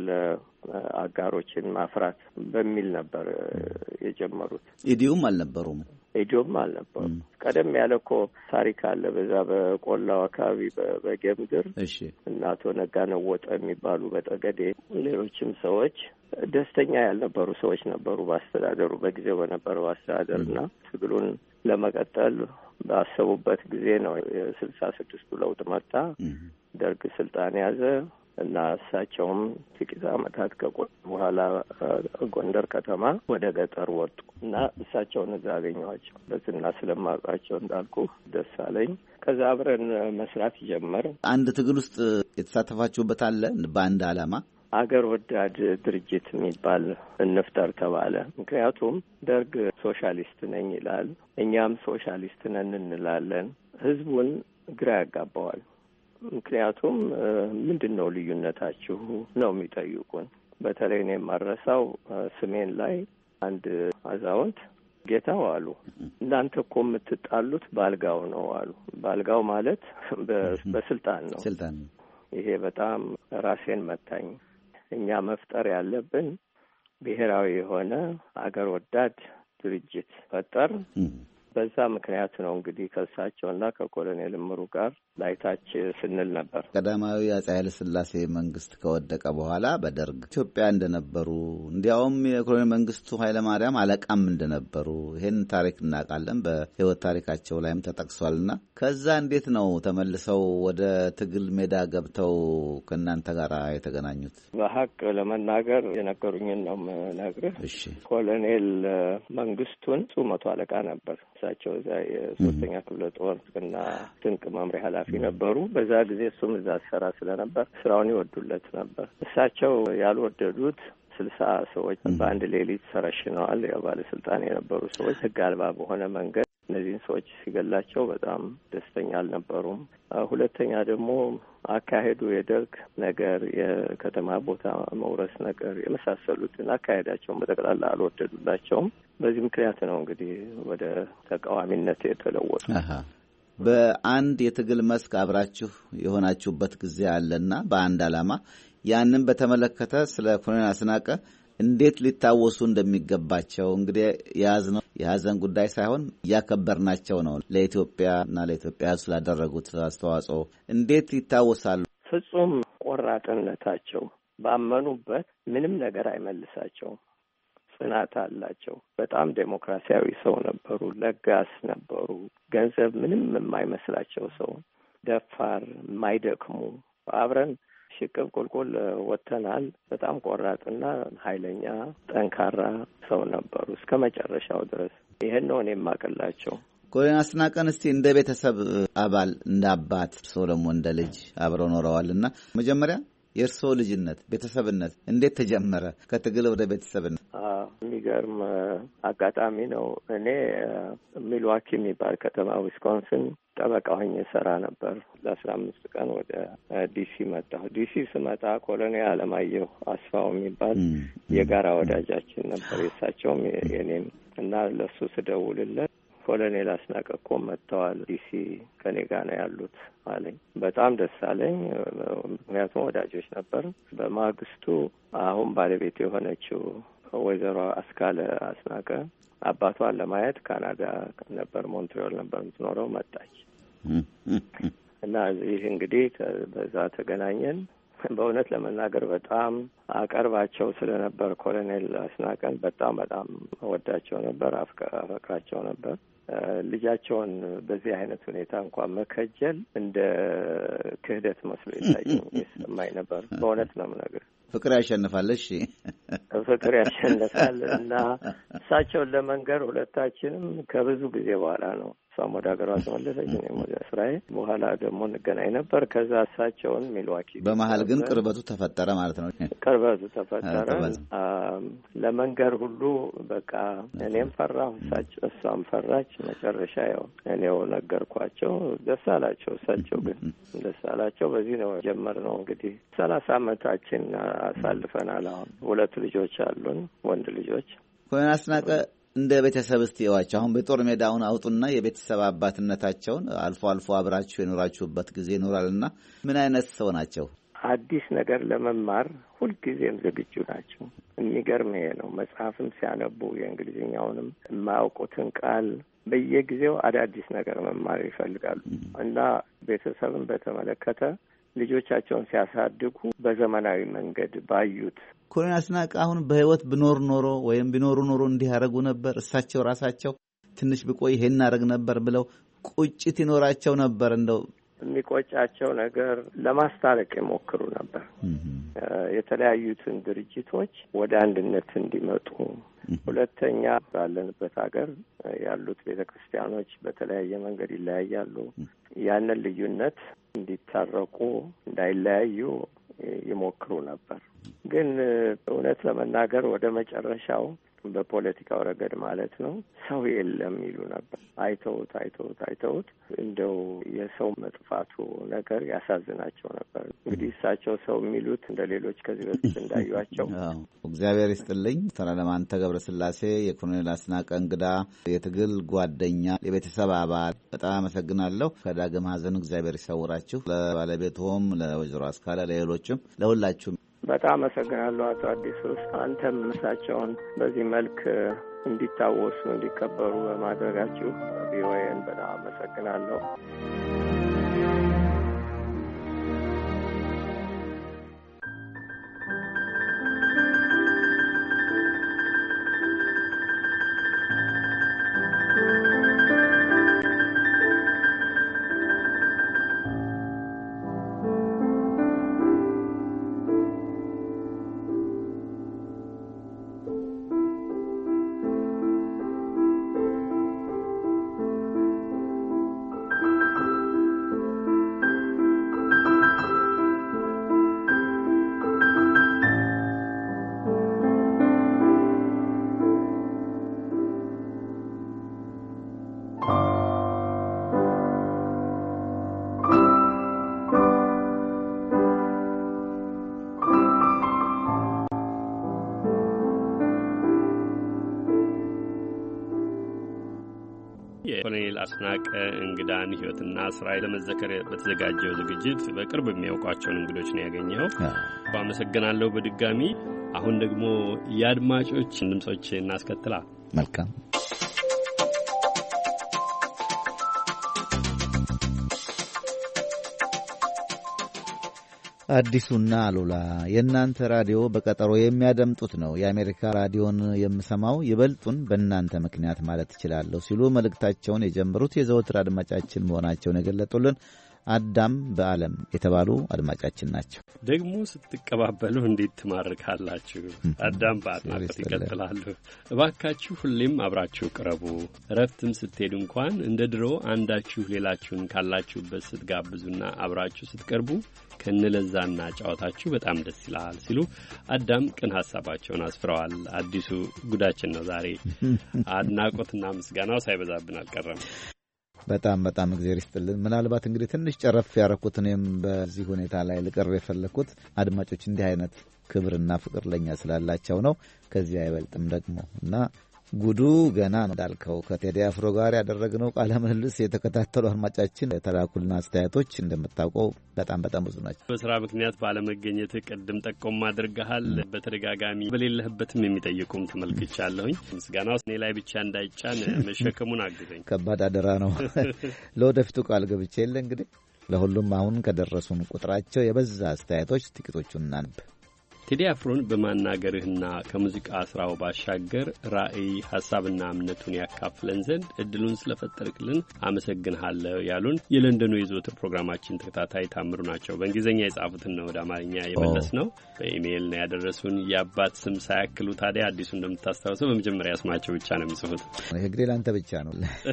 አጋሮችን ማፍራት በሚል ነበር የጀመሩት። ኢዲዩም አልነበሩም። ኢዲዮም አልነበሩም። ቀደም ያለ እኮ ታሪክ አለ በዛ በቆላው አካባቢ በጌምድር እና አቶ ነጋ ነወጠ የሚባሉ በጠገዴ ሌሎችም ሰዎች ደስተኛ ያልነበሩ ሰዎች ነበሩ በአስተዳደሩ በጊዜው በነበረው አስተዳደርና ትግሉን ለመቀጠል ባሰቡበት ጊዜ ነው የ66ቱ ለውጥ መጣ። ደርግ ስልጣን ያዘ እና እሳቸውም ጥቂት ዓመታት ከቆዩ በኋላ ጎንደር ከተማ ወደ ገጠር ወጡ እና እሳቸውን እዛ አገኘኋቸው። በዝና ስለማውቃቸው እንዳልኩ ደስ አለኝ። ከዛ አብረን መስራት ጀመር። አንድ ትግል ውስጥ የተሳተፋችሁበት አለ? በአንድ ዓላማ አገር ወዳድ ድርጅት የሚባል እንፍጠር ተባለ። ምክንያቱም ደርግ ሶሻሊስት ነኝ ይላል፣ እኛም ሶሻሊስት ነን እንላለን። ህዝቡን ግራ ያጋባዋል። ምክንያቱም ምንድን ነው ልዩነታችሁ ነው የሚጠይቁን። በተለይ እኔ የማረሳው ስሜን ላይ አንድ አዛውንት ጌታው አሉ፣ እናንተ እኮ የምትጣሉት ባልጋው ነው አሉ። ባልጋው ማለት በስልጣን ነው። ይሄ በጣም ራሴን መታኝ። እኛ መፍጠር ያለብን ብሔራዊ የሆነ አገር ወዳድ ድርጅት ፈጠር። በዛ ምክንያት ነው እንግዲህ ከእሳቸውና ከኮሎኔል እምሩ ጋር ላይታች ስንል ነበር። ቀዳማዊ አፄ ኃይለ ሥላሴ መንግስት ከወደቀ በኋላ በደርግ ኢትዮጵያ እንደነበሩ እንዲያውም የኮሎኔል መንግስቱ ኃይለ ማርያም አለቃም እንደነበሩ ይሄን ታሪክ እናውቃለን። በህይወት ታሪካቸው ላይም ተጠቅሷልና ከዛ እንዴት ነው ተመልሰው ወደ ትግል ሜዳ ገብተው ከእናንተ ጋር የተገናኙት? በሀቅ ለመናገር የነገሩኝን ነው የምነግርህ። እሺ። ኮሎኔል መንግስቱን መቶ አለቃ ነበር። እሳቸው እዛ የሶስተኛ ክፍለ ጦር እና ስንቅ መምሪያ ኃላፊ ነበሩ። በዛ ጊዜ እሱም እዛ ሰራ ስለነበር ስራውን ይወዱለት ነበር። እሳቸው ያልወደዱት 60 ሰዎች በአንድ ሌሊት ተረሽነዋል። ያው ባለስልጣን የነበሩ ሰዎች ህግ አልባ በሆነ መንገድ እነዚህን ሰዎች ሲገላቸው በጣም ደስተኛ አልነበሩም። ሁለተኛ ደግሞ አካሄዱ የደርግ ነገር፣ የከተማ ቦታ መውረስ ነገር የመሳሰሉትን አካሄዳቸውን በጠቅላላ አልወደዱላቸውም። በዚህ ምክንያት ነው እንግዲህ ወደ ተቃዋሚነት የተለወጡ። በአንድ የትግል መስክ አብራችሁ የሆናችሁበት ጊዜ አለና በአንድ ዓላማ ያንን በተመለከተ ስለ ኮሎኔል አስናቀ እንዴት ሊታወሱ እንደሚገባቸው እንግዲህ የያዝነው የሀዘን ጉዳይ ሳይሆን እያከበርናቸው ነው። ለኢትዮጵያና ለኢትዮጵያ ስላደረጉት አስተዋጽኦ እንዴት ይታወሳሉ? ፍጹም ቆራጥነታቸው፣ ባመኑበት ምንም ነገር አይመልሳቸውም። ጽናት አላቸው። በጣም ዴሞክራሲያዊ ሰው ነበሩ። ለጋስ ነበሩ። ገንዘብ ምንም የማይመስላቸው ሰው፣ ደፋር፣ የማይደክሙ አብረን ሽቅብ ቁልቁል ወጥተናል። በጣም ቆራጥና ኃይለኛ ጠንካራ ሰው ነበሩ እስከ መጨረሻው ድረስ። ይሄን ነው እኔ የማውቅላቸው። ኮሎኔል አስናቀን እስቲ እንደ ቤተሰብ አባል እንደ አባት ሰው ደግሞ እንደ ልጅ አብረው ኖረዋልና መጀመሪያ የእርስዎ ልጅነት ቤተሰብነት እንዴት ተጀመረ? ከትግል ወደ ቤተሰብነት። የሚገርም አጋጣሚ ነው። እኔ ሚልዋኪ የሚባል ከተማ ዊስኮንሲን ጠበቃ ሆኜ ሰራ ነበር። ለ15 ቀን ወደ ዲሲ መጣሁ። ዲሲ ስመጣ ኮሎኔል አለማየሁ አስፋው የሚባል የጋራ ወዳጃችን ነበር፣ የእሳቸውም የኔም እና ለሱ ስደውልለት ኮሎኔል አስናቀ እኮ መጥተዋል ዲሲ ከኔ ጋር ነው ያሉት አለኝ። በጣም ደስ አለኝ፣ ምክንያቱም ወዳጆች ነበር። በማግስቱ አሁን ባለቤት የሆነችው ወይዘሮ አስካለ አስናቀ አባቷን ለማየት ካናዳ ነበር፣ ሞንትሪዮል ነበር የምትኖረው፣ መጣች እና ይህ እንግዲህ በዛ ተገናኘን። በእውነት ለመናገር በጣም አቀርባቸው ስለነበር ኮሎኔል አስናቀን በጣም ወዳቸው ነበር፣ አፈቅራቸው ነበር። ልጃቸውን በዚህ አይነት ሁኔታ እንኳን መከጀል እንደ ክህደት መስሎ ይሰማኝ ነበር። በእውነት ነው የምነግርህ። ፍቅር ያሸንፋል። እሺ ፍቅር ያሸንፋል እና እሳቸውን ለመንገር ሁለታችንም ከብዙ ጊዜ በኋላ ነው። እሷም ወደ ሀገሯ ተመለሰች፣ እኔም ወደ ስራዬ። በኋላ ደግሞ እንገናኝ ነበር። ከዛ እሳቸውን ሚልዋኪ። በመሀል ግን ቅርበቱ ተፈጠረ ማለት ነው። ቅርበቱ ተፈጠረ። ለመንገር ሁሉ በቃ እኔም ፈራሁ፣ እሷም ፈራች። መጨረሻ ያው እኔው ነገርኳቸው። ደስ አላቸው፣ እሳቸው ግን ደስ አላቸው። በዚህ ነው የጀመርነው። እንግዲህ 30 ዓመታችን አሳልፈናል። አሁን 2 ልጆች አሉን፣ ወንድ ልጆች። ኮሎኔል አስናቀ እንደ ቤተሰብ እስቲ እዋቸው። አሁን በጦር ሜዳውን አውጡና የቤተሰብ አባትነታቸውን አልፎ አልፎ አብራችሁ የኖራችሁበት ጊዜ ይኖራልና ምን አይነት ሰው ናቸው? አዲስ ነገር ለመማር ሁልጊዜም ዝግጁ ናቸው። የሚገርም ይሄ ነው። መጽሐፍም ሲያነቡ የእንግሊዝኛውንም የማያውቁትን ቃል በየጊዜው አዳዲስ ነገር መማር ይፈልጋሉ እና ቤተሰብን በተመለከተ ልጆቻቸውን ሲያሳድጉ በዘመናዊ መንገድ ባዩት። ኮሎኔል አስናቀ አሁን በህይወት ብኖር ኖሮ ወይም ቢኖሩ ኖሮ እንዲህ ያደርጉ ነበር፣ እሳቸው ራሳቸው ትንሽ ብቆይ ይሄን አደርግ ነበር ብለው ቁጭት ይኖራቸው ነበር? እንደው የሚቆጫቸው ነገር ለማስታረቅ የሞክሩ ነበር። የተለያዩትን ድርጅቶች ወደ አንድነት እንዲመጡ። ሁለተኛ ባለንበት ሀገር ያሉት ቤተክርስቲያኖች በተለያየ መንገድ ይለያያሉ። ያንን ልዩነት እንዲታረቁ፣ እንዳይለያዩ ይሞክሩ ነበር። ግን እውነት ለመናገር ወደ መጨረሻው በፖለቲካው ረገድ ማለት ነው ሰው የለም ይሉ ነበር። አይተውት እንደው የሰው መጥፋቱ ነገር ያሳዝናቸው ነበር። እንግዲህ እሳቸው ሰው የሚሉት እንደ ሌሎች ከዚህ በፊት እንዳዩቸው። እግዚአብሔር ይስጥልኝ። ተራለማንተ ገብረስላሴ የኮሎኔል አስናቀ እንግዳ፣ የትግል ጓደኛ፣ የቤተሰብ አባል፣ በጣም አመሰግናለሁ። ከዳግም ሐዘን እግዚአብሔር ይሰውራችሁ። ለባለቤትዎም፣ ለወይዘሮ አስካለ፣ ለሌሎችም፣ ለሁላችሁም በጣም አመሰግናለሁ አቶ አዲሱ። አንተም እሳቸውን በዚህ መልክ እንዲታወሱ እንዲከበሩ በማድረጋችሁ ቪኦኤን በጣም አመሰግናለሁ። የኮሎኔል አስናቀ እንግዳን ሕይወትና ስራ ለመዘከር በተዘጋጀው ዝግጅት በቅርብ የሚያውቋቸውን እንግዶች ነው ያገኘኸው። አመሰግናለሁ በድጋሚ። አሁን ደግሞ የአድማጮች ድምጾች እናስከትላ። መልካም። አዲሱና አሉላ የእናንተ ራዲዮ በቀጠሮ የሚያደምጡት ነው። የአሜሪካ ራዲዮን የምሰማው ይበልጡን በእናንተ ምክንያት ማለት እችላለሁ ሲሉ መልእክታቸውን የጀመሩት የዘወትር አድማጫችን መሆናቸውን የገለጡልን አዳም በዓለም የተባሉ አድማጫችን ናቸው። ደግሞ ስትቀባበሉ እንዴት ትማርካላችሁ። አዳም በአድናቆት ይቀጥላሉ። እባካችሁ ሁሌም አብራችሁ ቅረቡ። እረፍትም ስትሄዱ እንኳን እንደ ድሮ አንዳችሁ ሌላችሁን ካላችሁበት ስትጋብዙና አብራችሁ ስትቀርቡ ከነለዛና ጨዋታችሁ በጣም ደስ ይላል ሲሉ አዳም ቅን ሀሳባቸውን አስፍረዋል። አዲሱ ጉዳችን ነው ዛሬ። አድናቆትና ምስጋናው ሳይበዛብን አልቀረም። በጣም በጣም እግዚአብሔር ይስጥልን። ምናልባት እንግዲህ ትንሽ ጨረፍ ያረኩት እኔም በዚህ ሁኔታ ላይ ልቀርብ የፈለኩት አድማጮች እንዲህ አይነት ክብርና ፍቅር ለኛ ስላላቸው ነው። ከዚህ አይበልጥም ደግሞ እና ጉዱ ገና ነው እንዳልከው ከቴዲ አፍሮ ጋር ያደረግነው ቃለ ምልልስ የተከታተሉ አድማጫችን የተላኩልን አስተያየቶች እንደምታውቀው በጣም በጣም ብዙ ናቸው። በስራ ምክንያት ባለመገኘት ቅድም ጠቆም አድርገሃል። በተደጋጋሚ በሌለህበትም የሚጠይቁም ተመልክቻለሁኝ። ምስጋናው እኔ ላይ ብቻ እንዳይጫን መሸከሙን አግዘኝ። ከባድ አደራ ነው። ለወደፊቱ ቃል ገብቼ የለ እንግዲህ ለሁሉም አሁን ከደረሱን ቁጥራቸው የበዛ አስተያየቶች ጥቂቶቹን እናንብ። ቴዲ አፍሮን በማናገርህና ከሙዚቃ ስራው ባሻገር ራዕይ ሐሳብና እምነቱን ያካፍለን ዘንድ እድሉን ስለፈጠርክልን አመሰግንሃለሁ ያሉን የለንደኑ የዘወትር ፕሮግራማችን ተከታታይ ታምሩ ናቸው። በእንግሊዝኛ የጻፉትን ነው ወደ አማርኛ የመለስ ነው። በኢሜይል ነው ያደረሱን። የአባት ስም ሳያክሉ ታዲያ አዲሱ እንደምታስታውሰው በመጀመሪያ ስማቸው ብቻ ነው የሚጽፉት። ይሄ እንግዲህ ለአንተ ብቻ ነው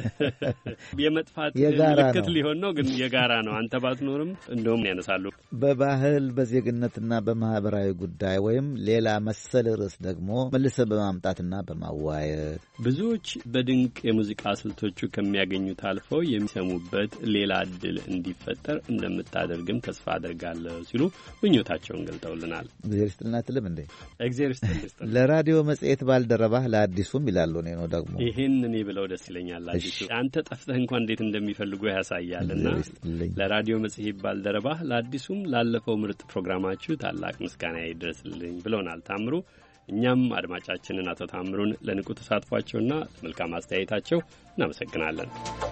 የመጥፋት ምልክት ሊሆን ነው፣ ግን የጋራ ነው። አንተ ባትኖርም እንደውም ያነሳሉ። በባህል በዜግነትና በማህበራዊ ጉዳይ ወይም ሌላ መሰል ርዕስ ደግሞ መልሰ በማምጣትና በማዋየት ብዙዎች በድንቅ የሙዚቃ ስልቶቹ ከሚያገኙት አልፈው የሚሰሙበት ሌላ እድል እንዲፈጠር እንደምታደርግም ተስፋ አደርጋለሁ ሲሉ ምኞታቸውን ገልጠውልናል። እግዚአብሔር ይስጥልና ትልም እንዴ እግዚአብሔር ይስጥልኝ። ለራዲዮ መጽሔት ባልደረባህ ለአዲሱም ይላሉ ነው ደግሞ ይሄን እኔ ብለው ደስ ይለኛል። አዲሱ አንተ ጠፍተህ እንኳን እንዴት እንደሚፈልጉ ያሳያልና ለራዲዮ መጽሔት ባልደረባህ ለአዲሱም ላለፈው ምርጥ ፕሮግራማችሁ ታላቅ ምስጋና ይድረስልኝ ብለውናል ታምሩ። እኛም አድማጫችንን አቶ ታምሩን ለንቁ ተሳትፏቸውና ለመልካም አስተያየታቸው እናመሰግናለን።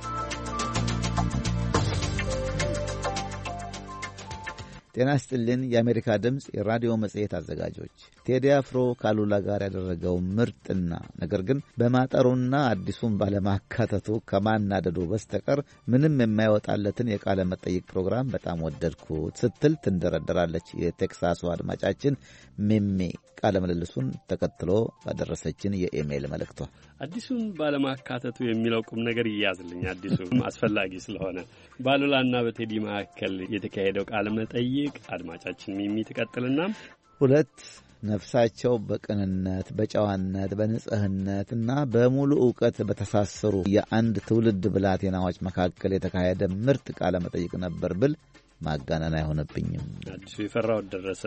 ጤና ይስጥልን። የአሜሪካ ድምፅ የራዲዮ መጽሔት አዘጋጆች ቴዲ አፍሮ ካሉላ ጋር ያደረገው ምርጥና ነገር ግን በማጠሩና አዲሱን ባለማካተቱ ከማናደዱ በስተቀር ምንም የማይወጣለትን የቃለ መጠይቅ ፕሮግራም በጣም ወደድኩት ስትል ትንደረደራለች የቴክሳሱ አድማጫችን ሜሜ ቃለ ምልልሱን ተከትሎ ባደረሰችን የኢሜይል መልእክቷ። አዲሱን ባለማካተቱ የሚለው ቁም ነገር ይያዝልኝ። አዲሱ አስፈላጊ ስለሆነ ባሉላና በቴዲ መካከል የተካሄደው ቃለ መጠይቅ አድማጫችን ሜሜ ትቀጥልና ሁለት ነፍሳቸው በቅንነት በጨዋነት በንጽህነት እና በሙሉ ዕውቀት በተሳሰሩ የአንድ ትውልድ ብላቴናዎች መካከል የተካሄደ ምርጥ ቃለ መጠይቅ ነበር ብል ማጋነን አይሆንብኝም። አዲሱ የፈራው ደረሰ።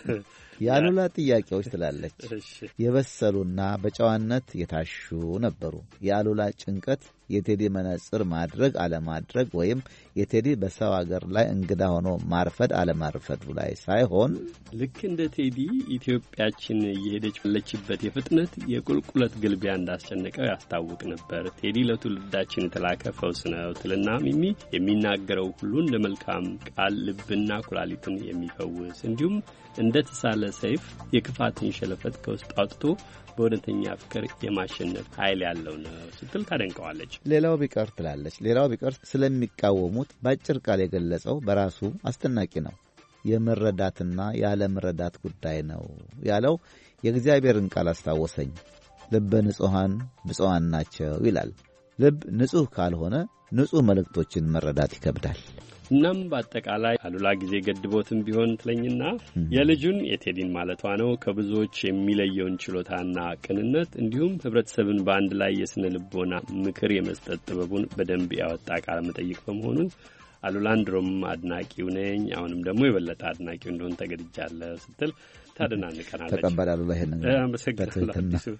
ያሉላ ጥያቄዎች ትላለች የበሰሉና በጨዋነት የታሹ ነበሩ። የአሉላ ጭንቀት የቴዲ መነጽር ማድረግ አለማድረግ ወይም የቴዲ በሰው ሀገር ላይ እንግዳ ሆኖ ማርፈድ አለማርፈዱ ላይ ሳይሆን ልክ እንደ ቴዲ ኢትዮጵያችን እየሄደች ባለችበት የፍጥነት የቁልቁለት ግልቢያ እንዳስጨነቀው ያስታውቅ ነበር። ቴዲ ለትውልዳችን የተላከ ፈውስ ነው ትልና ሚሚ የሚናገረው ሁሉ እንደ መልካም ቃል ልብና ኩላሊትን የሚፈውስ እንዲሁም እንደ ተሳለ ሰይፍ የክፋትን ሸለፈት ከውስጥ አውጥቶ በእውነተኛ ፍቅር የማሸነፍ ኃይል ያለው ነው ስትል ታደንቀዋለች። ሌላው ቢቀር ትላለች። ሌላው ቢቀር ስለሚቃወሙት በአጭር ቃል የገለጸው በራሱ አስደናቂ ነው። የመረዳትና ያለመረዳት ጉዳይ ነው ያለው የእግዚአብሔርን ቃል አስታወሰኝ። ልበ ንጹሐን ብፁዓን ናቸው ይላል። ልብ ንጹሕ ካልሆነ ንጹሕ መልእክቶችን መረዳት ይከብዳል። እናም በአጠቃላይ አሉላ ጊዜ ገድቦትም ቢሆን ትለኝና የልጁን የቴዲን ማለቷ ነው ከብዙዎች የሚለየውን ችሎታና ቅንነት እንዲሁም ህብረተሰብን በአንድ ላይ የስነ ልቦና ምክር የመስጠት ጥበቡን በደንብ ያወጣ ቃለ መጠይቅ በመሆኑ አሉላን ድሮም አድናቂው ነኝ፣ አሁንም ደግሞ የበለጠ አድናቂው እንደሆን ተገድጃለሁ ስትል ታደናንቀናለች። ተቀበል አሉላ ይሄንን አመሰግናለሁ።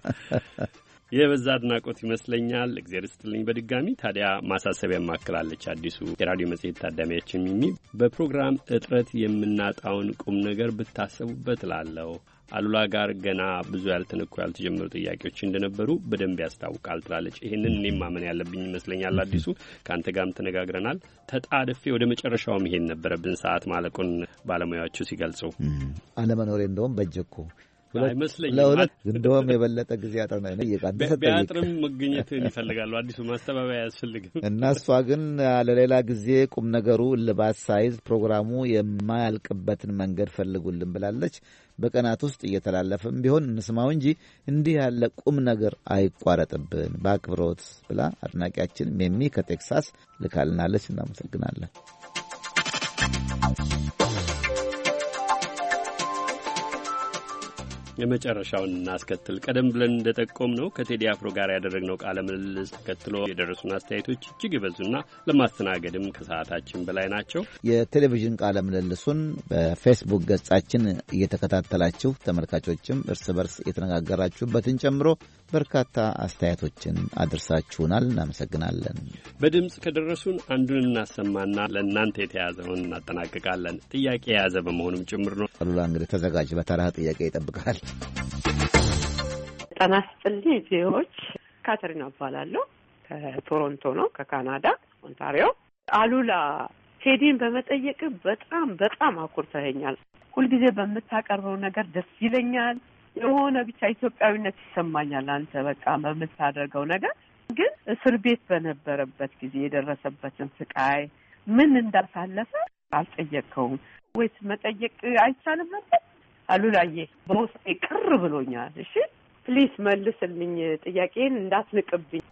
የበዛ አድናቆት ይመስለኛል። እግዚአብሔር ይስጥልኝ በድጋሚ። ታዲያ ማሳሰቢያ ማከላለች አዲሱ የራዲዮ መጽሔት ታዳሚያችን ሚሚ በፕሮግራም እጥረት የምናጣውን ቁም ነገር ብታሰቡበት እላለሁ። አሉላ ጋር ገና ብዙ ያልተነኩ ያልተጀመሩ ጥያቄዎች እንደነበሩ በደንብ ያስታውቃል ትላለች። ይሄንን እኔም ማመን ያለብኝ ይመስለኛል። አዲሱ ከአንተ ጋርም ተነጋግረናል። ተጣድፌ ወደ መጨረሻው መሄድ ነበረብን ሰዓት ማለቁን ባለሙያዎቹ ሲገልጹ አለመኖሬ እንደውም በጀኩ አይመስለኝም። እንደውም የበለጠ ጊዜ ያጠና ነው ይቃደስ ቢያጥርም መገኘትን ይፈልጋሉ። አዲሱ ማስተባበያ ያስፈልግም እና እሷ ግን ለሌላ ጊዜ ቁም ነገሩ ልባስ ሳይዝ ፕሮግራሙ የማያልቅበትን መንገድ ፈልጉልን ብላለች። በቀናት ውስጥ እየተላለፈም ቢሆን እንስማው እንጂ እንዲህ ያለ ቁም ነገር አይቋረጥብን በአክብሮት ብላ አድናቂያችን ሜሚ ከቴክሳስ ልካልናለች። እናመሰግናለን። የመጨረሻውን እናስከትል። ቀደም ብለን እንደጠቆም ነው ከቴዲ አፍሮ ጋር ያደረግነው ቃለ ምልልስ ተከትሎ የደረሱን አስተያየቶች እጅግ የበዙና ለማስተናገድም ከሰዓታችን በላይ ናቸው። የቴሌቪዥን ቃለ ምልልሱን በፌስቡክ ገጻችን እየተከታተላችሁ ተመልካቾችም እርስ በርስ የተነጋገራችሁበትን ጨምሮ በርካታ አስተያየቶችን አድርሳችሁናል። እናመሰግናለን። በድምፅ ከደረሱን አንዱን እናሰማና ለእናንተ የተያዘውን እናጠናቅቃለን። ጥያቄ የያዘ በመሆኑም ጭምር ነው። አሉላ እንግዲህ ተዘጋጅ፣ በተራህ ጥያቄ ይጠብቃል። ጤና ይስጥልኝ ዜዎች፣ ካተሪና እባላለሁ። ከቶሮንቶ ነው፣ ከካናዳ ኦንታሪዮ። አሉላ ቴዲን በመጠየቅ በጣም በጣም አኩርተኸኛል። ሁልጊዜ በምታቀርበው ነገር ደስ ይለኛል። የሆነ ብቻ ኢትዮጵያዊነት ይሰማኛል። አንተ በቃ በምታደርገው ነገር ግን እስር ቤት በነበረበት ጊዜ የደረሰበትን ስቃይ ምን እንዳሳለፈ አልጠየቅከውም ወይስ መጠየቅ አይቻልም ነበር? አሉላዬ በውስጤ ቅር ብሎኛል። እሺ ፕሊስ መልስልኝ፣ ጥያቄን እንዳትንቅብኝ።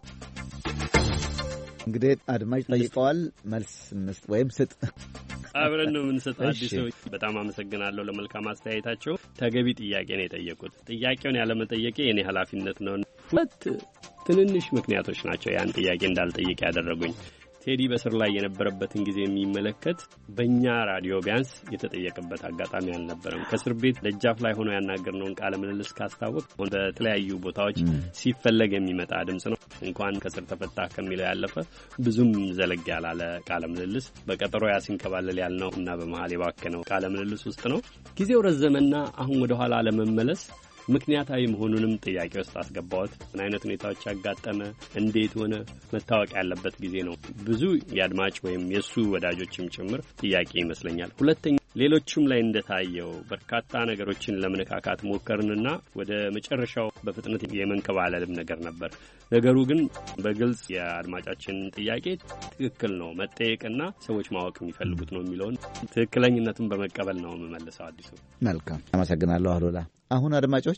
እንግዲህ አድማጭ ጠይቀዋል፣ መልስ እንስጥ ወይም ስጥ። አብረን ነው የምንሰጠው። አዲሱ በጣም አመሰግናለሁ ለመልካም አስተያየታቸው። ተገቢ ጥያቄ ነው የጠየቁት። ጥያቄውን ያለመጠየቄ የኔ ኃላፊነት ነው። ሁለት ትንንሽ ምክንያቶች ናቸው ያን ጥያቄ እንዳልጠየቅ ያደረጉኝ። ቴዲ በስር ላይ የነበረበትን ጊዜ የሚመለከት በእኛ ራዲዮ ቢያንስ የተጠየቀበት አጋጣሚ አልነበረም። ከእስር ቤት ደጃፍ ላይ ሆኖ ያናገርነውን ቃለ ምልልስ ካስታወቅ በተለያዩ ቦታዎች ሲፈለግ የሚመጣ ድምፅ ነው። እንኳን ከስር ተፈታ ከሚለው ያለፈ ብዙም ዘለግ ያላለ ቃለ ምልልስ በቀጠሮ ያሲንከባለል ያልነው እና በመሀል የባከነው ቃለ ምልልስ ውስጥ ነው። ጊዜው ረዘመና አሁን ወደ ኋላ ለመመለስ ምክንያታዊ መሆኑንም ጥያቄ ውስጥ አስገባሁት። ምን አይነት ሁኔታዎች ያጋጠመ እንዴት ሆነ መታወቅ ያለበት ጊዜ ነው። ብዙ የአድማጭ ወይም የሱ ወዳጆችም ጭምር ጥያቄ ይመስለኛል። ሁለተኛ ሌሎችም ላይ እንደታየው በርካታ ነገሮችን ለመነካካት ሞከርንና ወደ መጨረሻው በፍጥነት የመንከባለልም ነገር ነበር። ነገሩ ግን በግልጽ የአድማጫችን ጥያቄ ትክክል ነው መጠየቅና ሰዎች ማወቅ የሚፈልጉት ነው የሚለውን ትክክለኝነቱን በመቀበል ነው የምመልሰው። አዲሱ መልካም አመሰግናለሁ አሉላ። አሁን አድማጮች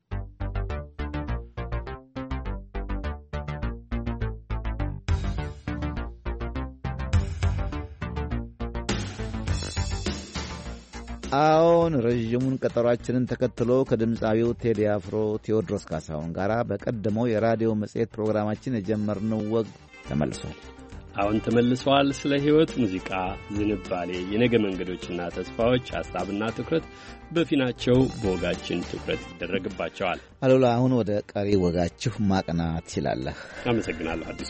አሁን ረዥሙን ቀጠሯችንን ተከትሎ ከድምፃዊው ቴዲ አፍሮ ቴዎድሮስ ካሳሁን ጋር በቀደመው የራዲዮ መጽሔት ፕሮግራማችን የጀመርነው ወግ ተመልሷል። አሁን ተመልሰዋል። ስለ ሕይወት፣ ሙዚቃ፣ ዝንባሌ፣ የነገ መንገዶችና ተስፋዎች ሐሳብና ትኩረት በፊናቸው በወጋችን ትኩረት ይደረግባቸዋል። አሉላ አሁን ወደ ቀሪ ወጋችሁ ማቅናት ይላለህ። አመሰግናለሁ አዲሱ።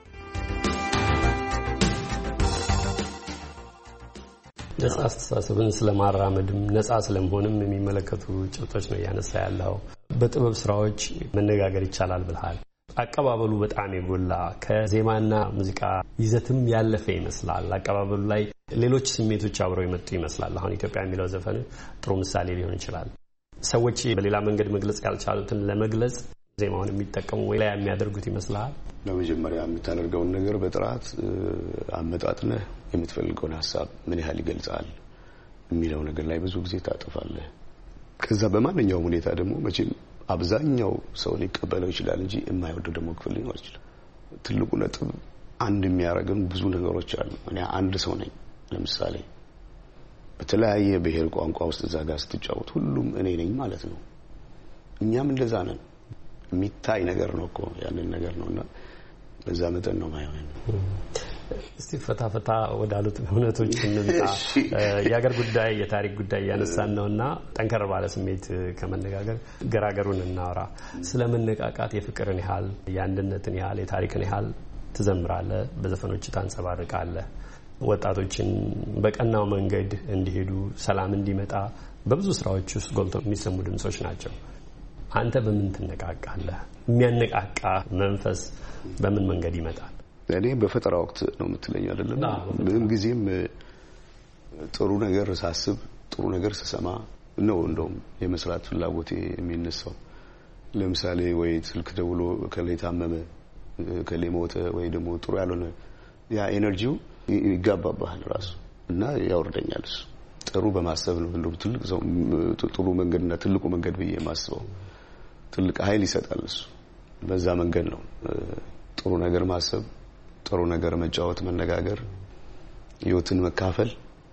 ነጻ አስተሳሰብን ስለማራመድም ነጻ ስለመሆንም የሚመለከቱ ጭብጦች ነው እያነሳ ያለው። በጥበብ ስራዎች መነጋገር ይቻላል ብልሃል። አቀባበሉ በጣም የጎላ ከዜማና ሙዚቃ ይዘትም ያለፈ ይመስላል። አቀባበሉ ላይ ሌሎች ስሜቶች አብረው የመጡ ይመስላል። አሁን ኢትዮጵያ የሚለው ዘፈን ጥሩ ምሳሌ ሊሆን ይችላል። ሰዎች በሌላ መንገድ መግለጽ ያልቻሉትን ለመግለጽ ዜማውን የሚጠቀሙ ወይ ላይ የሚያደርጉት ይመስላል። በመጀመሪያ የምታደርገውን ነገር በጥራት አመጣጥነህ የምትፈልገውን ሐሳብ ምን ያህል ይገልጻል የሚለው ነገር ላይ ብዙ ጊዜ ታጠፋለህ። ከዛ በማንኛውም ሁኔታ ደግሞ መቼም አብዛኛው ሰው ሊቀበለው ይችላል እንጂ የማይወደው ደግሞ ክፍል ሊኖር ይችላል። ትልቁ ነጥብ አንድ የሚያደርገን ብዙ ነገሮች አሉ። እኔ አንድ ሰው ነኝ። ለምሳሌ በተለያየ ብሔር ቋንቋ ውስጥ እዛ ጋር ስትጫወት ሁሉም እኔ ነኝ ማለት ነው። እኛም እንደዛ ነን። የሚታይ ነገር ነው እኮ ያንን ነገር ነውና በዛ መጠን ነው ማየው። እስቲ ፈታ ወዳሉት እውነቶች እንምጣ። የአገር ጉዳይ የታሪክ ጉዳይ ያነሳን ነውና ጠንከር ባለ ስሜት ከመነጋገር ገራገሩን እናወራ። ስለ መነቃቃት የፍቅርን ያህል የአንድነትን ያህል የታሪክን ያህል ትዘምራለህ፣ በዘፈኖች ታንጸባርቃለህ። ወጣቶችን በቀናው መንገድ እንዲሄዱ ሰላም እንዲመጣ በብዙ ስራዎች ውስጥ ጎልተው የሚሰሙ ድምጾች ናቸው። አንተ በምን ትነቃቃለህ? የሚያነቃቃ መንፈስ በምን መንገድ ይመጣል? እኔ በፈጠራ ወቅት ነው የምትለኝ አይደለም። ምንም ጊዜም ጥሩ ነገር ሳስብ ጥሩ ነገር ስሰማ ነው እንደውም የመስራት ፍላጎቴ የሚነሳው። ለምሳሌ ወይ ስልክ ደውሎ ከሌ ታመመ ከሌ ሞተ ወይ ደግሞ ጥሩ ያልሆነ ያ ኤነርጂው ይጋባባል ራሱ እና ያወርደኛል። እሱ ጥሩ በማሰብ ነው እንደውም ትልቅ ሰው ጥሩ መንገድና ትልቁ መንገድ ብዬ ማስበው ትልቅ ኃይል ይሰጣል እሱ። በዛ መንገድ ነው ጥሩ ነገር ማሰብ፣ ጥሩ ነገር መጫወት፣ መነጋገር፣ ህይወትን መካፈል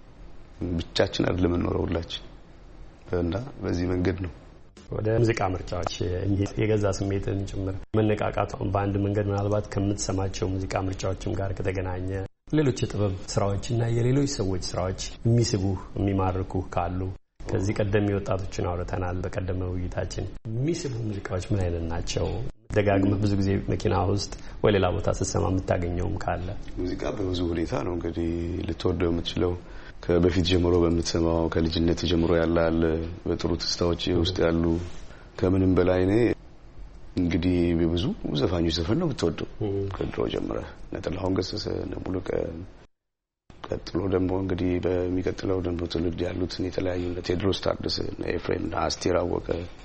ብቻችን አይደለም የምንኖረው ሁላችን እና በዚህ መንገድ ነው ወደ ሙዚቃ ምርጫዎች የገዛ ስሜትን ጭምር መነቃቃት በአንድ መንገድ ምናልባት ከምትሰማቸው ሙዚቃ ምርጫዎችም ጋር ከተገናኘ ሌሎች የጥበብ ስራዎችና የሌሎች ሰዎች ስራዎች የሚስቡ የሚማርኩ ካሉ ከዚህ ቀደም የወጣቶችን አውርተናል በቀደመ ውይይታችን። የሚስቡ ሙዚቃዎች ምን አይነት ናቸው? ደጋግመህ ብዙ ጊዜ መኪና ውስጥ ወይ ሌላ ቦታ ስትሰማ የምታገኘውም ካለ? ሙዚቃ በብዙ ሁኔታ ነው እንግዲህ ልትወደው የምትችለው። ከበፊት ጀምሮ በምትሰማው ከልጅነት ጀምሮ ያላል በጥሩ ትስታዎች ውስጥ ያሉ ከምንም በላይ ነው እንግዲህ ብዙ ዘፋኞች ዘፈን ነው ብትወደው ከድሮ ጀምረህ ነጥላሁን ገሰሰ ሙሉቀን ቀጥሎ ደግሞ እንግዲህ በሚቀጥለው ደግሞ ትውልድ ያሉት የተለያዩ ቴድሮስ ታደሰ ኤፍሬም አስቴር አወቀ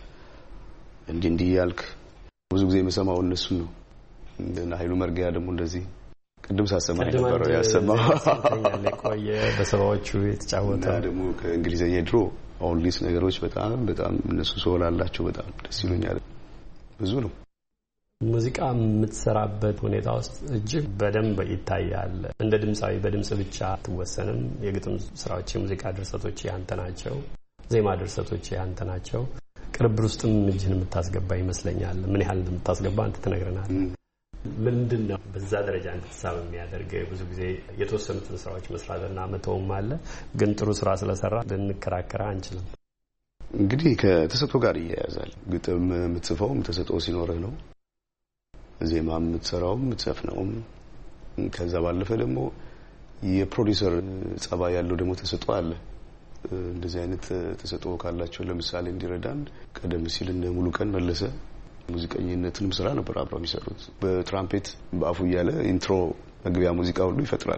እንዲህ ያልክ ብዙ ጊዜ የምሰማው እነሱ ነው። እና ኃይሉ መርጊያ ደግሞ እንደዚህ ቅድም ሳሰማ ነበር ያሰማው ለቆየ በሰባዎቹ የተጫወተው ደግሞ ከእንግሊዘኛ ድሮ ኦንሊስ ነገሮች በጣም እነሱ ሶላላቸው በጣም ደስ ይሉኛል። ብዙ ነው ሙዚቃ የምትሰራበት ሁኔታ ውስጥ እጅግ በደንብ ይታያል። እንደ ድምጻዊ በድምጽ ብቻ አትወሰንም። የግጥም ስራዎች፣ የሙዚቃ ድርሰቶች ያንተ ናቸው፣ ዜማ ድርሰቶች ያንተ ናቸው። ቅርብር ውስጥም እጅህን የምታስገባ ይመስለኛል። ምን ያህል እንደምታስገባ አንተ ትነግረናለህ። ምንድነው በዛ ደረጃ እንድትሳብ የሚያደርግ? ብዙ ጊዜ የተወሰኑትን ስራዎች መስራትና መተውም አለ፣ ግን ጥሩ ስራ ስለሰራ ልንከራከራ አንችልም። እንግዲህ ከተሰጥኦ ጋር ይያያዛል። ግጥም የምትጽፈውም ተሰጥኦ ሲኖርህ ነው። ዜማ የምትሰራውም የምትዘፍነውም። ከዛ ባለፈ ደግሞ የፕሮዲዩሰር ጸባይ ያለው ደግሞ ተሰጥኦ አለ። እንደዚህ አይነት ተሰጥኦ ካላቸው ለምሳሌ እንዲረዳን ቀደም ሲል እንደ ሙሉቀን መለሰ ሙዚቀኝነትንም ስራ ነበር አብረው የሚሰሩት። በትራምፔት በአፉ እያለ ኢንትሮ መግቢያ ሙዚቃ ሁሉ ይፈጥራል።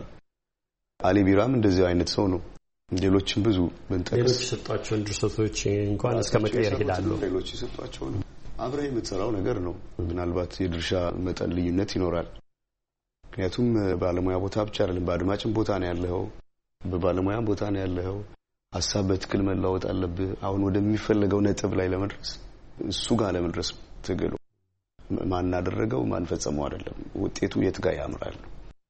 አሊ ቢራም እንደዚህ አይነት ሰው ነው። ሌሎችም ብዙ በእንጠቅስ ሌሎች ሰጧቸውን ድርሰቶች እንኳን እስከ መቀየር ይላሉ። ሌሎች ሰጧቸው ነው አብረህ የምትሰራው ነገር ነው። ምናልባት የድርሻ መጠን ልዩነት ይኖራል። ምክንያቱም ባለሙያ ቦታ ብቻ አይደለም፣ በአድማጭም ቦታ ነው ያለው፣ በባለሙያም ቦታ ነው ያለው። ሐሳብ በትክክል መለወጥ አለብህ። አሁን ወደሚፈልገው ነጥብ ላይ ለመድረስ እሱ ጋር ለመድረስ ትግሉ ማን አደረገው ማን ፈጸመው አይደለም፣ ውጤቱ የት ጋር ያምራል።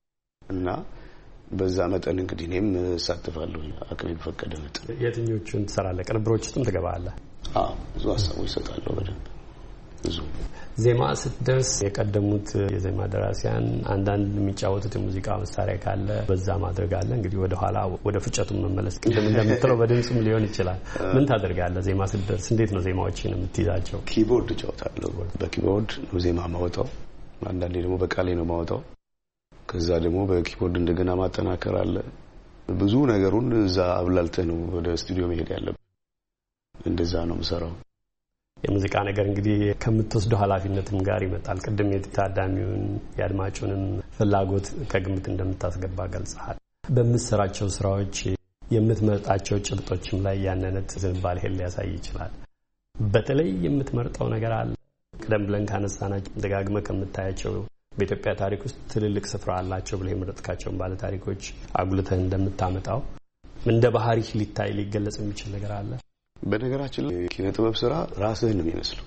እና በዛ መጠን እንግዲህ እኔም ሳትፋለሁ አቅሜ በፈቀደ መጠን። የትኞቹን ትሰራለህ? ቅንብሮች ውስጥም ትገባለህ? አዎ ብዙ ሀሳቦች እሰጣለሁ በደንብ ብዙ። ዜማ ስትደርስ የቀደሙት የዜማ ደራሲያን አንዳንድ የሚጫወቱት የሙዚቃ መሳሪያ ካለ በዛ ማድረግ አለ። እንግዲህ ወደ ኋላ ወደ ፍጨቱን መመለስ ቅድም እንደምትለው በድምጽም ሊሆን ይችላል። ምን ታደርጋለህ ዜማ ስትደርስ? እንዴት ነው ዜማዎችን የምትይዛቸው? ኪቦርድ እጫወታለሁ። በኪቦርድ ነው ዜማ ማወጣው። አንዳንዴ ደግሞ በቃሌ ነው ማወጣው። ከዛ ደግሞ በኪቦርድ እንደገና ማጠናከር አለ። ብዙ ነገሩን እዛ አብላልተህ ነው ወደ ስቱዲዮ መሄድ ያለብህ። እንደዛ ነው የምሰራው። የሙዚቃ ነገር እንግዲህ ከምትወስደው ኃላፊነትም ጋር ይመጣል። ቅድም የታዳሚውን የአድማጩንም ፍላጎት ከግምት እንደምታስገባ ገልጸሃል። በምትሰራቸው ስራዎች የምትመርጣቸው ጭብጦችም ላይ ያንነት ዝንባሌ ሊያሳይ ይችላል። በተለይ የምትመርጠው ነገር አለ? ቀደም ብለን ካነሳናቸው ደጋግመህ ከምታያቸው በኢትዮጵያ ታሪክ ውስጥ ትልልቅ ስፍራ አላቸው ብለህ የመረጥካቸውን ባለ ታሪኮች አጉልተህ እንደምታመጣው እንደ ባህሪህ ሊታይ ሊገለጽ የሚችል ነገር አለ? በነገራችን ላይ የኪነ ጥበብ ስራ ራስህን ነው የሚመስለው።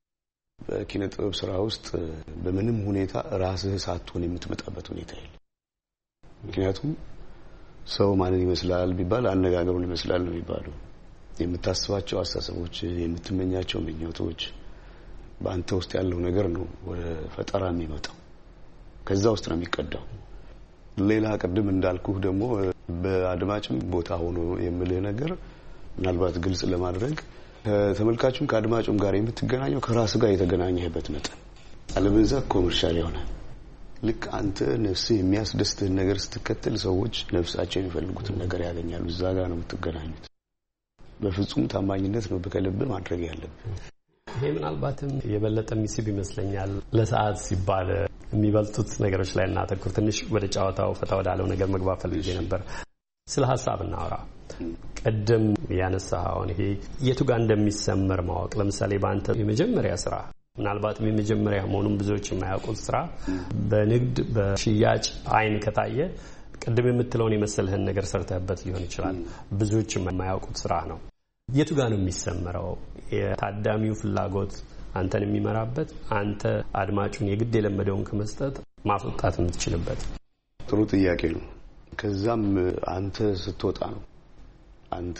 በኪነ ጥበብ ስራ ውስጥ በምንም ሁኔታ ራስህ ሳትሆን የምትመጣበት ሁኔታ የለም። ምክንያቱም ሰው ማንን ይመስላል ቢባል አነጋገሩን ይመስላል ነው የሚባለው። የምታስባቸው አስተሳሰቦች፣ የምትመኛቸው ምኞቶች፣ በአንተ ውስጥ ያለው ነገር ነው ወደ ፈጠራ የሚመጣው። ከዛ ውስጥ ነው የሚቀዳው። ሌላ ቅድም እንዳልኩህ ደግሞ በአድማጭም ቦታ ሆኖ የምልህ ነገር ምናልባት ግልጽ ለማድረግ ከተመልካቹም ከአድማጩም ጋር የምትገናኘው ከራስ ጋር የተገናኘህበት መጠን አለበዛ ኮመርሻል ይሆናል። ልክ አንተ ነፍስህ የሚያስደስትህን ነገር ስትከተል ሰዎች ነፍሳቸው የሚፈልጉትን ነገር ያገኛሉ። እዛ ጋር ነው የምትገናኙት። በፍጹም ታማኝነት ነው በከልብ ማድረግ ያለብህ። ይሄ ምናልባትም የበለጠ የሚስብ ይመስለኛል። ለሰዓት ሲባል የሚበልጡት ነገሮች ላይ እናተኩር። ትንሽ ወደ ጨዋታው ፈታ ወዳለው ነገር መግባት ፈልጌ ነበር። ስለ ሀሳብ እናወራ። ቀደም ያነሳውን ይሄ የቱ ጋር እንደሚሰመር ማወቅ ለምሳሌ ባንተ የመጀመሪያ ስራ ምናልባት የመጀመሪያ መሆኑን ብዙዎች የማያውቁት ስራ በንግድ በሽያጭ አይን ከታየ ቀደም የምትለውን የመሰለህን ነገር ሰርተህበት ሊሆን ይችላል ብዙዎች የማያውቁት ስራ ነው የቱ ጋር ነው የሚሰመረው የታዳሚው ፍላጎት አንተን የሚመራበት አንተ አድማጩን የግድ የለመደውን ከመስጠት ማስወጣት የምትችልበት ጥሩ ጥያቄ ነው ከዛም አንተ ስትወጣ ነው አንተ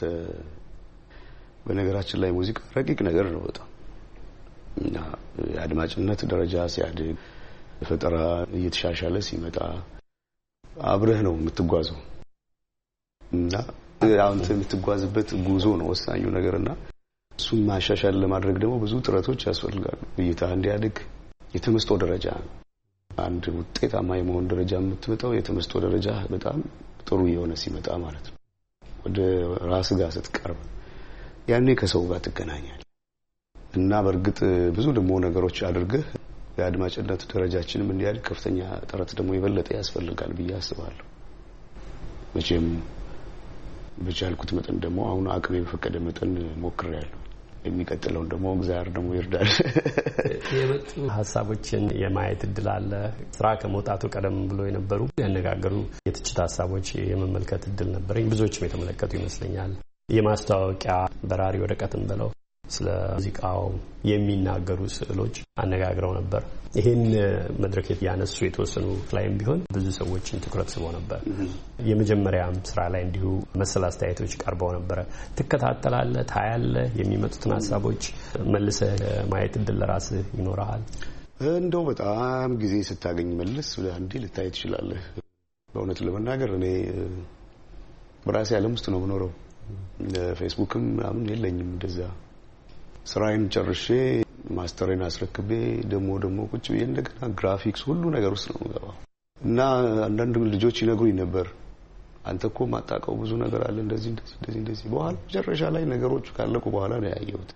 በነገራችን ላይ ሙዚቃ ረቂቅ ነገር ነው በጣም እና የአድማጭነት ደረጃ ሲያድግ ፈጠራ እየተሻሻለ ሲመጣ አብረህ ነው የምትጓዘው እና አንተ የምትጓዝበት ጉዞ ነው ወሳኙ ነገርና እሱን ማሻሻል ለማድረግ ደግሞ ብዙ ጥረቶች ያስፈልጋሉ እይታ እንዲያድግ የተመስጦ ደረጃ አንድ ውጤታማ የመሆን ደረጃ የምትመጣው የተመስጦ ደረጃ በጣም ጥሩ የሆነ ሲመጣ ማለት ነው ወደ ራስ ጋር ስትቀርብ ያኔ ከሰው ጋር ትገናኛለህ እና በርግጥ ብዙ ደግሞ ነገሮች አድርገህ የአድማጭነት ደረጃችንም እንዲያድግ ከፍተኛ ጥረት ደግሞ ይበለጥ ያስፈልጋል ብዬ አስባለሁ መቼም በቻልኩት መጠን ደግሞ አሁን አቅሜ በፈቀደ መጠን ሞክሬያለሁ የሚቀጥለው ደግሞ እግዚአብሔር ደግሞ ይርዳል የመጡ ሐሳቦችን የማየት እድል አለ ስራ ከመውጣቱ ቀደም ብሎ የነበሩ ያነጋገሩ የትችት ሐሳቦች የመመልከት እድል ነበረኝ ብዙዎችም የተመለከቱ ይመስለኛል የማስተዋወቂያ በራሪ ወረቀትን ብለው ስለ ሙዚቃው የሚናገሩ ስዕሎች አነጋግረው ነበር ይሄን መድረክ ያነሱ የተወሰኑ ላይም ቢሆን ብዙ ሰዎችን ትኩረት ስቦ ነበር የመጀመሪያም ስራ ላይ እንዲሁ መሰል አስተያየቶች ቀርበው ነበር ትከታተላለህ ታያለህ የሚመጡትን ሐሳቦች መልሰህ ማየት እድል ለራስህ ይኖርሃል እንደው በጣም ጊዜ ስታገኝ መልስ አንዴ ልታይ ትችላለህ በእውነት ለመናገር እኔ በራሴ ዓለም ውስጥ ነው የምኖረው ፌስቡክም ምናምን የለኝም እንደዛ ስራዬን ጨርሼ ማስተሬን አስረክቤ ደግሞ ቁጭ ብዬ እንደገና ግራፊክስ ሁሉ ነገር ውስጥ ነው የምገባው እና አንዳንድ ልጆች ይነግሩኝ ነበር አንተ እኮ ማጣቀው ብዙ ነገር አለ እንደዚህ በኋላ መጨረሻ ላይ ነገሮች ካለቁ በኋላ ነው ያየሁት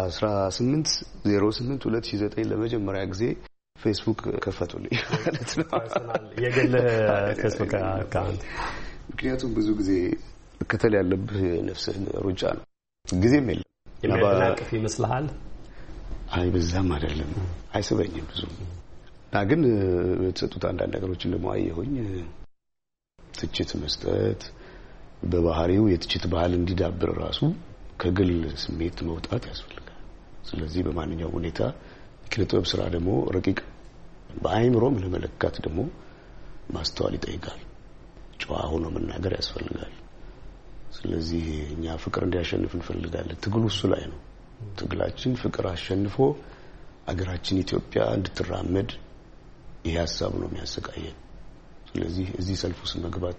በ18/08/2009 ለመጀመሪያ ጊዜ ፌስቡክ ከፈቱልኝ ማለት ነው የግል ፌስቡክ አካውንት ምክንያቱም ብዙ ጊዜ ከተል ያለብህ ነፍስህን ሩጫ ነው ጊዜም የለም የማያልቅ ይመስልሃል አይ በዛም አይደለም አይሰበኝም ብዙ ግን የተሰጡት አንዳንድ ነገሮች እንደማይሆኝ ትችት መስጠት በባህሪው የትችት ባህል እንዲዳብር ራሱ ከግል ስሜት መውጣት ያስፈልጋል ስለዚህ በማንኛውም ሁኔታ የኪነጥበብ ስራ ደግሞ ረቂቅ በአይምሮም ለመለካት ደግሞ ማስተዋል ይጠይቃል ጨዋ ሆኖ መናገር ያስፈልጋል ስለዚህ እኛ ፍቅር እንዲያሸንፍ እንፈልጋለን ትግሉ እሱ ላይ ነው ትግላችን ፍቅር አሸንፎ አገራችን ኢትዮጵያ እንድትራመድ ይሄ ሐሳብ ነው የሚያሰቃየን ስለዚህ እዚህ ሰልፍ ውስጥ መግባት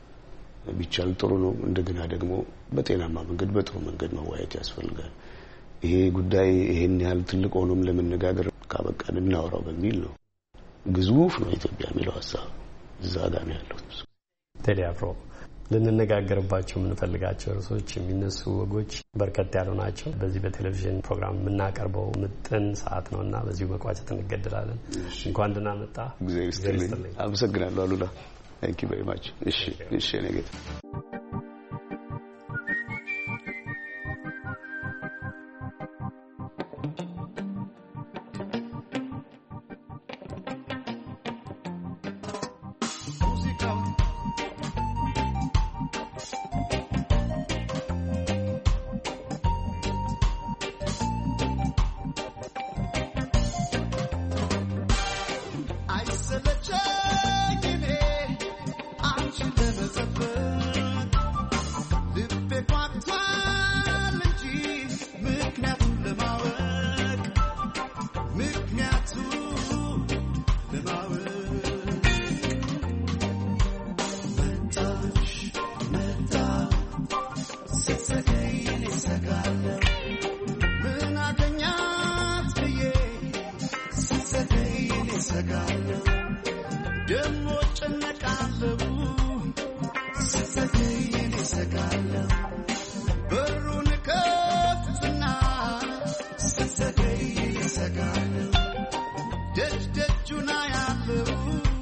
ቢቻል ጥሩ ነው እንደገና ደግሞ በጤናማ መንገድ በጥሩ መንገድ መዋየት ያስፈልጋል ይሄ ጉዳይ ይሄን ያህል ትልቅ ሆኖም ለመነጋገር ካበቃን እናወራው በሚል ነው ግዙፍ ነው ኢትዮጵያ የሚለው ሐሳብ እዛ ጋር ነው ያለው ቴዲ አፍሮ ልንነጋገርባቸው የምንፈልጋቸው ርዕሶች የሚነሱ ወጎች በርከት ያሉ ናቸው በዚህ በቴሌቪዥን ፕሮግራም የምናቀርበው ምጥን ሰዓት ነውና በዚሁ መቋጨት እንገደዳለን እንኳን ደህና መጣ እግዚአብሔር ይስጥልኝ አመሰግናለሁ አሉላ Thank you very much እሺ ነገት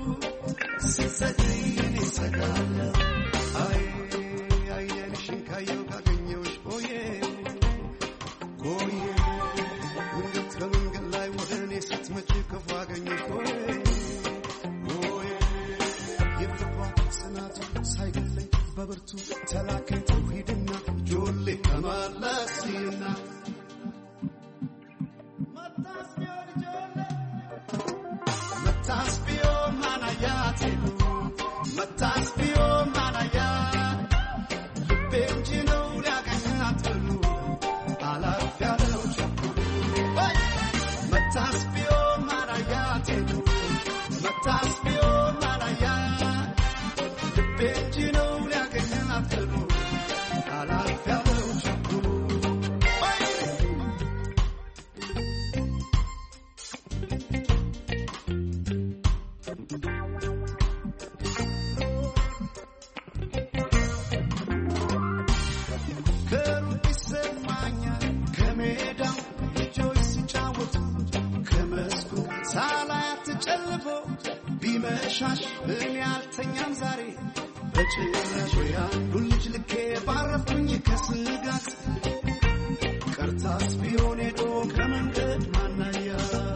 I برتو تلاكتو هيدنا جولي كمالاسينا متاسبيو ماناياتي متاسبيو مانايات لبنجنو لاغناتلو على فيالو شكو متاسبيو ماناياتي متاسبيو مانايات لبنجنو لاغناتلو على فيالو شكو ሻሽ ምን ያልተኛም ዛሬ በጭራሽ ያሉልጅ ልኬ ባረፍኩኝ ከስጋት ቀርታስ ቢሆን ሄዶ ከመንገድ ማናያ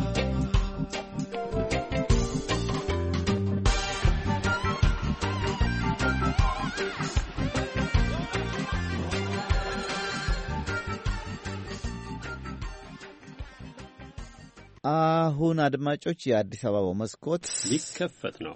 አሁን አድማጮች የአዲስ አበባው መስኮት ሊከፈት ነው።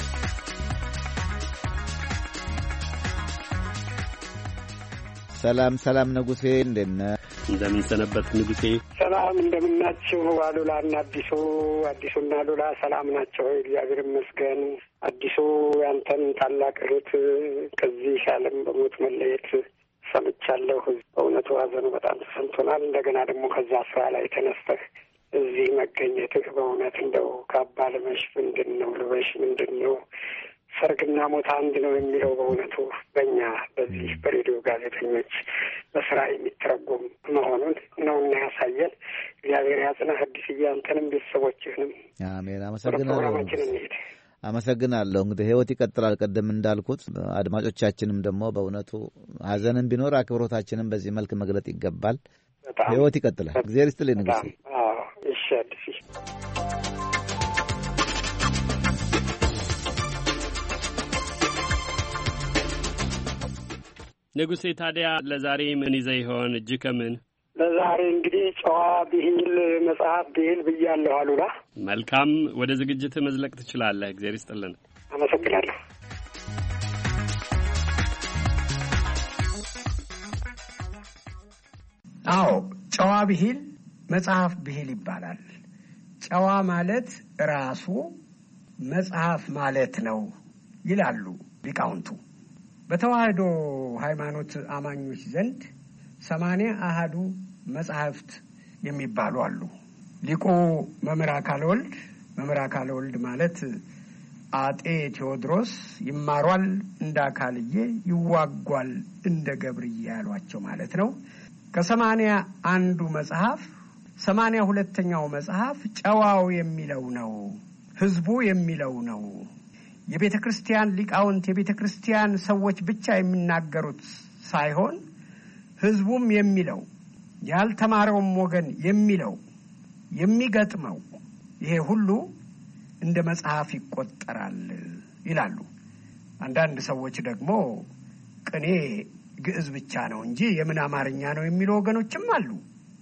ሰላም ሰላም ንጉሴ እንደነ እንደምን ሰነበት ንጉሴ? ሰላም እንደምናችሁ አሉላና አዲሱና አሉላ ሰላም ናቸው? እግዚአብሔር ይመስገን። አዲሱ ያንተን ታላቅ እህት ከዚህ ዓለም በሞት መለየት ሰምቻለሁ። በእውነቱ ሐዘኑ በጣም ተሰምቶናል። እንደገና ደግሞ ከዛ ስራ ላይ ተነስተህ እዚህ መገኘትህ በእውነት እንደው ካባ ልበሽ ምንድን ነው ልበሽ ምንድን ነው ሰርግና ሞት አንድ ነው የሚለው በእውነቱ በእኛ በዚህ በሬዲዮ ጋዜጠኞች በስራ የሚተረጎም መሆኑን ነውና ያሳየን። እግዚአብሔር ያጽናህ አዲስዬ፣ አንተንም ቤተሰቦችህንም። አሜን። አመሰግናለሁ። እንግዲህ ህይወት ይቀጥላል። ቀደም እንዳልኩት አድማጮቻችንም ደግሞ በእውነቱ ሀዘንም ቢኖር አክብሮታችንም በዚህ መልክ መግለጥ ይገባል። ህይወት ይቀጥላል። እግዚአብሔር ይስጥልኝ ንጉሴ። እሺ አዲስ ንጉሴ፣ ታዲያ ለዛሬ ምን ይዘህ ይሆን? እጅ ከምን ለዛሬ እንግዲህ ጨዋ ብሂል መጽሐፍ ብሂል ብያለሁ። አሉላ መልካም፣ ወደ ዝግጅት መዝለቅ ትችላለህ። እግዚአብሔር ይስጥልን። አመሰግናለሁ። አዎ፣ ጨዋ ብሂል መጽሐፍ ብሂል ይባላል። ጨዋ ማለት ራሱ መጽሐፍ ማለት ነው ይላሉ ሊቃውንቱ። በተዋህዶ ሃይማኖት አማኞች ዘንድ 80 አሃዱ መጽሐፍት የሚባሉ አሉ። ሊቁ መምህር አካለ ወልድ ማለት አጤ ቴዎድሮስ ይማሯል እንደ አካልዬ ይዋጓል እንደ ገብርዬ ያሏቸው ማለት ነው። ከ80 አንዱ መጽሐፍ 82ኛው መጽሐፍ ጨዋው የሚለው ነው፣ ህዝቡ የሚለው ነው። የቤተ ክርስቲያን ሊቃውንት የቤተ ክርስቲያን ሰዎች ብቻ የሚናገሩት ሳይሆን ህዝቡም የሚለው ያልተማረውም ወገን የሚለው የሚገጥመው ይሄ ሁሉ እንደ መጽሐፍ ይቆጠራል ይላሉ። አንዳንድ ሰዎች ደግሞ ቅኔ ግዕዝ ብቻ ነው እንጂ የምን አማርኛ ነው የሚሉ ወገኖችም አሉ።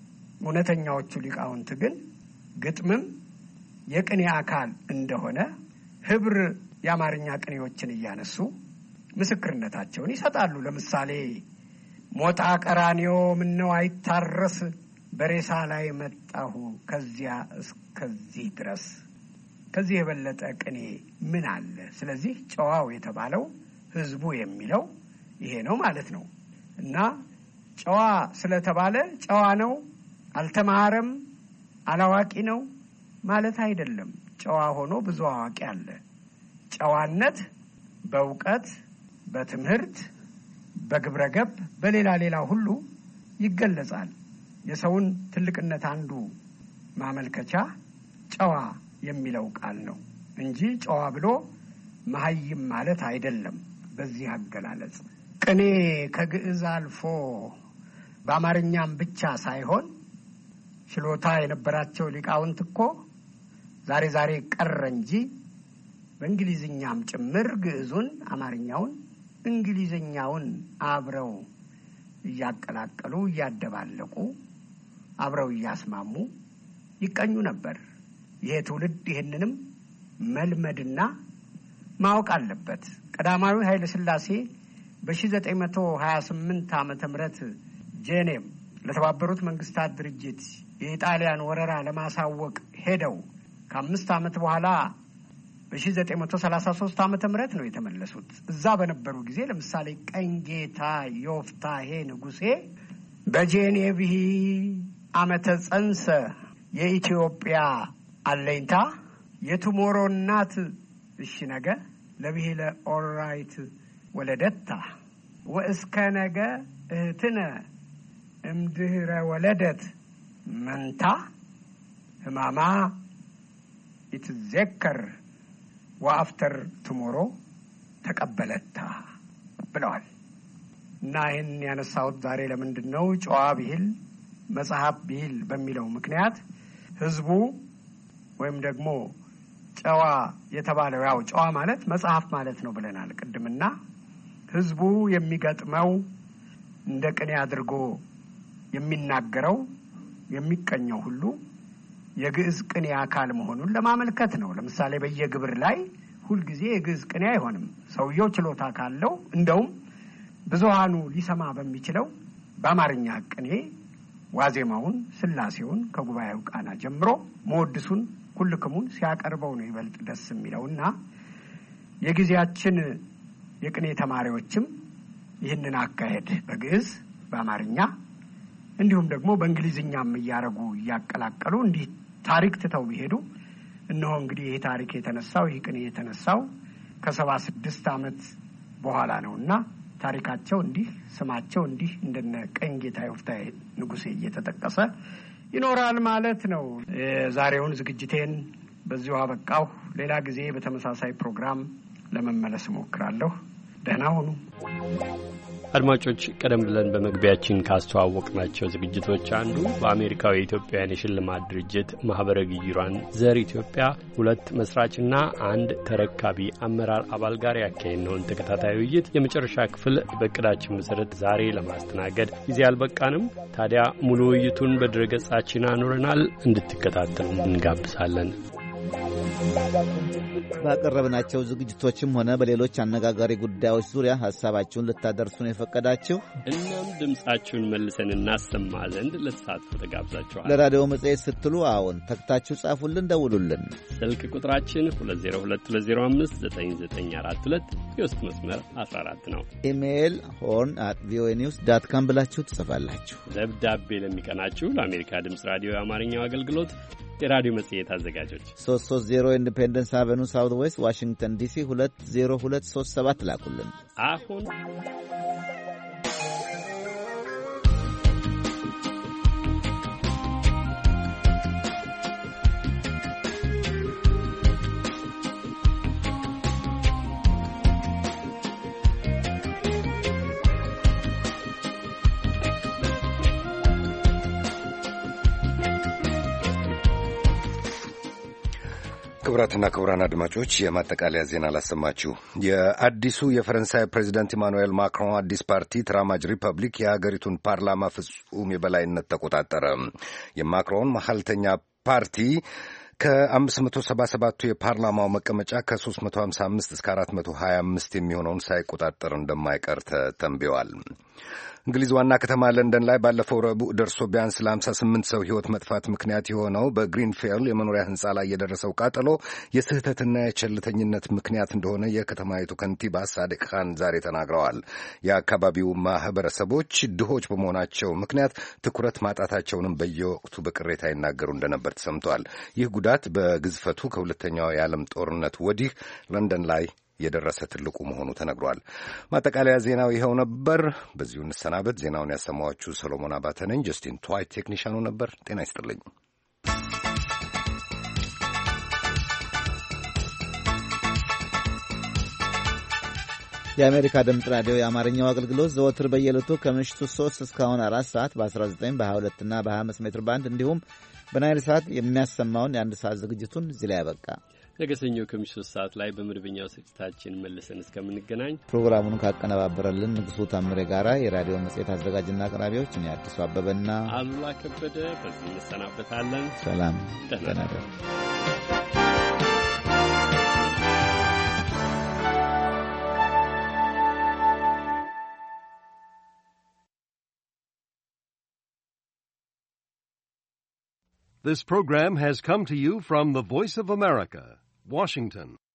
እውነተኛዎቹ ሊቃውንት ግን ግጥምም የቅኔ አካል እንደሆነ ህብር የአማርኛ ቅኔዎችን እያነሱ ምስክርነታቸውን ይሰጣሉ። ለምሳሌ ሞጣ ቀራኒዮ ምነው አይታረስ በሬሳ ላይ መጣሁ ከዚያ እስከዚህ ድረስ። ከዚህ የበለጠ ቅኔ ምን አለ? ስለዚህ ጨዋው የተባለው ህዝቡ የሚለው ይሄ ነው ማለት ነው። እና ጨዋ ስለተባለ ጨዋ ነው አልተማረም አላዋቂ ነው ማለት አይደለም። ጨዋ ሆኖ ብዙ አዋቂ አለ። ጨዋነት በእውቀት፣ በትምህርት፣ በግብረገብ፣ በሌላ ሁሉ ይገለጻል። የሰውን ትልቅነት አንዱ ማመልከቻ ጨዋ የሚለው ቃል ነው እንጂ ጨዋ ብሎ መሀይም ማለት አይደለም። በዚህ አገላለጽ ቅኔ ከግዕዝ አልፎ በአማርኛም ብቻ ሳይሆን ችሎታ የነበራቸው ሊቃውንት እኮ ዛሬ ቀረ እንጂ በእንግሊዝኛም ጭምር ግዕዙን አማርኛውን እንግሊዘኛውን አብረው እያቀላቀሉ እያደባለቁ አብረው እያስማሙ ይቀኙ ነበር። ይሄ ትውልድ ይህንንም መልመድና ማወቅ አለበት። ቀዳማዊ ኃይለ ሥላሴ በ1928 ዓመተ ምህረት ጄኔቭ ለተባበሩት መንግስታት ድርጅት የኢጣሊያን ወረራ ለማሳወቅ ሄደው ከ5 ዓመት በኋላ በ1933 ዓመተ ምህረት ነው የተመለሱት። እዛ በነበሩ ጊዜ ለምሳሌ ቀኝጌታ ዮፍታሔ ንጉሴ በጄኔቭ ዓመተ ጸንሰ የኢትዮጵያ አለኝታ የቱሞሮ እናት እሺ ነገ ለብሂለ ኦልራይት ወለደታ ወእስከ ነገ እህትነ እምድህረ ወለደት መንታ ህማማ ይትዘከር ወአፍተር ቱሞሮ ተቀበለታ ብለዋል። እና ይህን ያነሳሁት ዛሬ ለምንድን ነው? ጨዋ ብሂል መጽሐፍ ብሂል በሚለው ምክንያት ህዝቡ ወይም ደግሞ ጨዋ የተባለው ያው ጨዋ ማለት መጽሐፍ ማለት ነው ብለናል ቅድምና ህዝቡ የሚገጥመው እንደ ቅኔ አድርጎ የሚናገረው የሚቀኘው ሁሉ የግዕዝ ቅኔ አካል መሆኑን ለማመልከት ነው። ለምሳሌ በየግብር ላይ ሁሉ ጊዜ የግዕዝ ቅኔ አይሆንም። ሰውየው ችሎታ ካለው እንደውም ብዙሃኑ ሊሰማ በሚችለው በአማርኛ ቅኔ ዋዜማውን ስላሴውን ከጉባኤው ቃና ጀምሮ መወድሱን ኩልክሙን ሲያቀርበው ነው ይበልጥ ደስ የሚለውና የጊዜያችን የቅኔ ተማሪዎችም ይህንን አካሄድ በግዕዝ በአማርኛ እንዲሁም ደግሞ በእንግሊዝኛም እያረጉ እያቀላቀሉ እንዲህ ታሪክ ትተው ቢሄዱ እነሆ እንግዲህ ይሄ ታሪክ የተነሳው ይህ ቅኔ የተነሳው ከ76 ዓመት በኋላ ነውና ታሪካቸው እንዲህ ስማቸው እንዲህ እንደነ ቀኝጌታ ዮፍታሔ ንጉሴ እየተጠቀሰ ይኖራል ማለት ነው። ዛሬውን ዝግጅቴን በዚሁ አበቃሁ። ሌላ ጊዜ በተመሳሳይ ፕሮግራም ለመመለስ እሞክራለሁ። ደህና ሁኑ። አድማጮች፣ ቀደም ብለን በመግቢያችን ካስተዋወቅናቸው ዝግጅቶች አንዱ በአሜሪካው የኢትዮጵያውያን የሽልማት ድርጅት ማህበረ ግይሯን ዘር ኢትዮጵያ 2 መስራችና 1 ተረካቢ አመራር አባል ጋር ያካሄድነውን ተከታታይ ውይይት የመጨረሻ ክፍል በእቅዳችን መሰረት ዛሬ ለማስተናገድ ጊዜ አልበቃንም። ታዲያ ሙሉ ውይይቱን በድረገጻችን አኑረናል። እንድትከታተሉ እንጋብዛለን። ባቀረብናቸው ዝግጅቶችም ሆነ በሌሎች አነጋጋሪ ጉዳዮች ዙሪያ ሐሳባችሁን ልታደርሱን የፈቀዳችሁ እናም ድምጻችሁን መልሰን እናሰማ ዘንድ ለተሳትፎ ተጋብዛችኋል። ለራዲዮ መጽሔት ስትሉ አዎን ተክታችሁ ጻፉልን፣ ደውሉልን። ስልክ ቁጥራችን 2022059942 የውስጥ መስመር 14 ነው። ኢሜይል horn@voanews.com ብላችሁ ትጽፋላችሁ። ደብዳቤ ለሚቀናችሁ ለአሜሪካ ድምፅ ራዲዮ የአማርኛው አገልግሎት የራዲዮ መጽሔት አዘጋጆች 330 ኢንዲፔንደንስ አቨኑ ሳውት ዌስት ዋሽንግተን ዲሲ 20237 ላኩልን። አሁን ክቡራትና ክቡራን አድማጮች የማጠቃለያ ዜና ላሰማችሁ። የአዲሱ የፈረንሳይ ፕሬዚደንት ኢማኑኤል ማክሮን አዲስ ፓርቲ ተራማጅ ሪፐብሊክ የሀገሪቱን ፓርላማ ፍጹም የበላይነት ተቆጣጠረ። የማክሮን መሐልተኛ ፓርቲ ከ577ቱ የፓርላማው መቀመጫ ከ355 እስከ 425 የሚሆነውን ሳይቆጣጠር እንደማይቀር ተተንብዮአል። እንግሊዝ ዋና ከተማ ለንደን ላይ ባለፈው ረቡዕ ደርሶ ቢያንስ ለ58 ሰው ሕይወት መጥፋት ምክንያት የሆነው በግሪንፊልድ የመኖሪያ ሕንፃ ላይ የደረሰው ቃጠሎ የስህተትና የቸልተኝነት ምክንያት እንደሆነ የከተማይቱ ከንቲባ ሳዲቅ ካን ዛሬ ተናግረዋል። የአካባቢው ማህበረሰቦች ድሆች በመሆናቸው ምክንያት ትኩረት ማጣታቸውንም በየወቅቱ በቅሬታ ይናገሩ እንደነበር ተሰምቷል። ይህ ጉዳት በግዝፈቱ ከሁለተኛው የዓለም ጦርነት ወዲህ ለንደን ላይ የደረሰ ትልቁ መሆኑ ተነግሯል። ማጠቃለያ ዜናው ይኸው ነበር። በዚሁ እንሰናበት። ዜናውን ያሰማኋችሁ ሰሎሞን አባተ ነኝ። ጀስቲን ትዋይት ቴክኒሻኑ ነበር። ጤና ይስጥልኝ። የአሜሪካ ድምፅ ራዲዮ የአማርኛው አገልግሎት ዘወትር በየዕለቱ ከምሽቱ 3 እስካሁን 4 ሰዓት በ19 በ22 እና በ25 ሜትር ባንድ እንዲሁም በናይል ሰዓት የሚያሰማውን የአንድ ሰዓት ዝግጅቱን እዚህ ላይ ያበቃ። ነገ ሰኞ ከምሽቱ 3 ሰዓት ላይ በመደበኛው ስርጭታችን መልሰን እስከምንገናኝ ፕሮግራሙን ካቀነባበረልን ንጉሱ ታምሬ ጋራ የራዲዮ መጽሔት አዘጋጅና አቅራቢዎች እኔ አዲሱ አበበና አሉላ ከበደ በዚህ እንሰናበታለን። ሰላም ደህና እደሩ። This program has come to you from the Voice of America, Washington.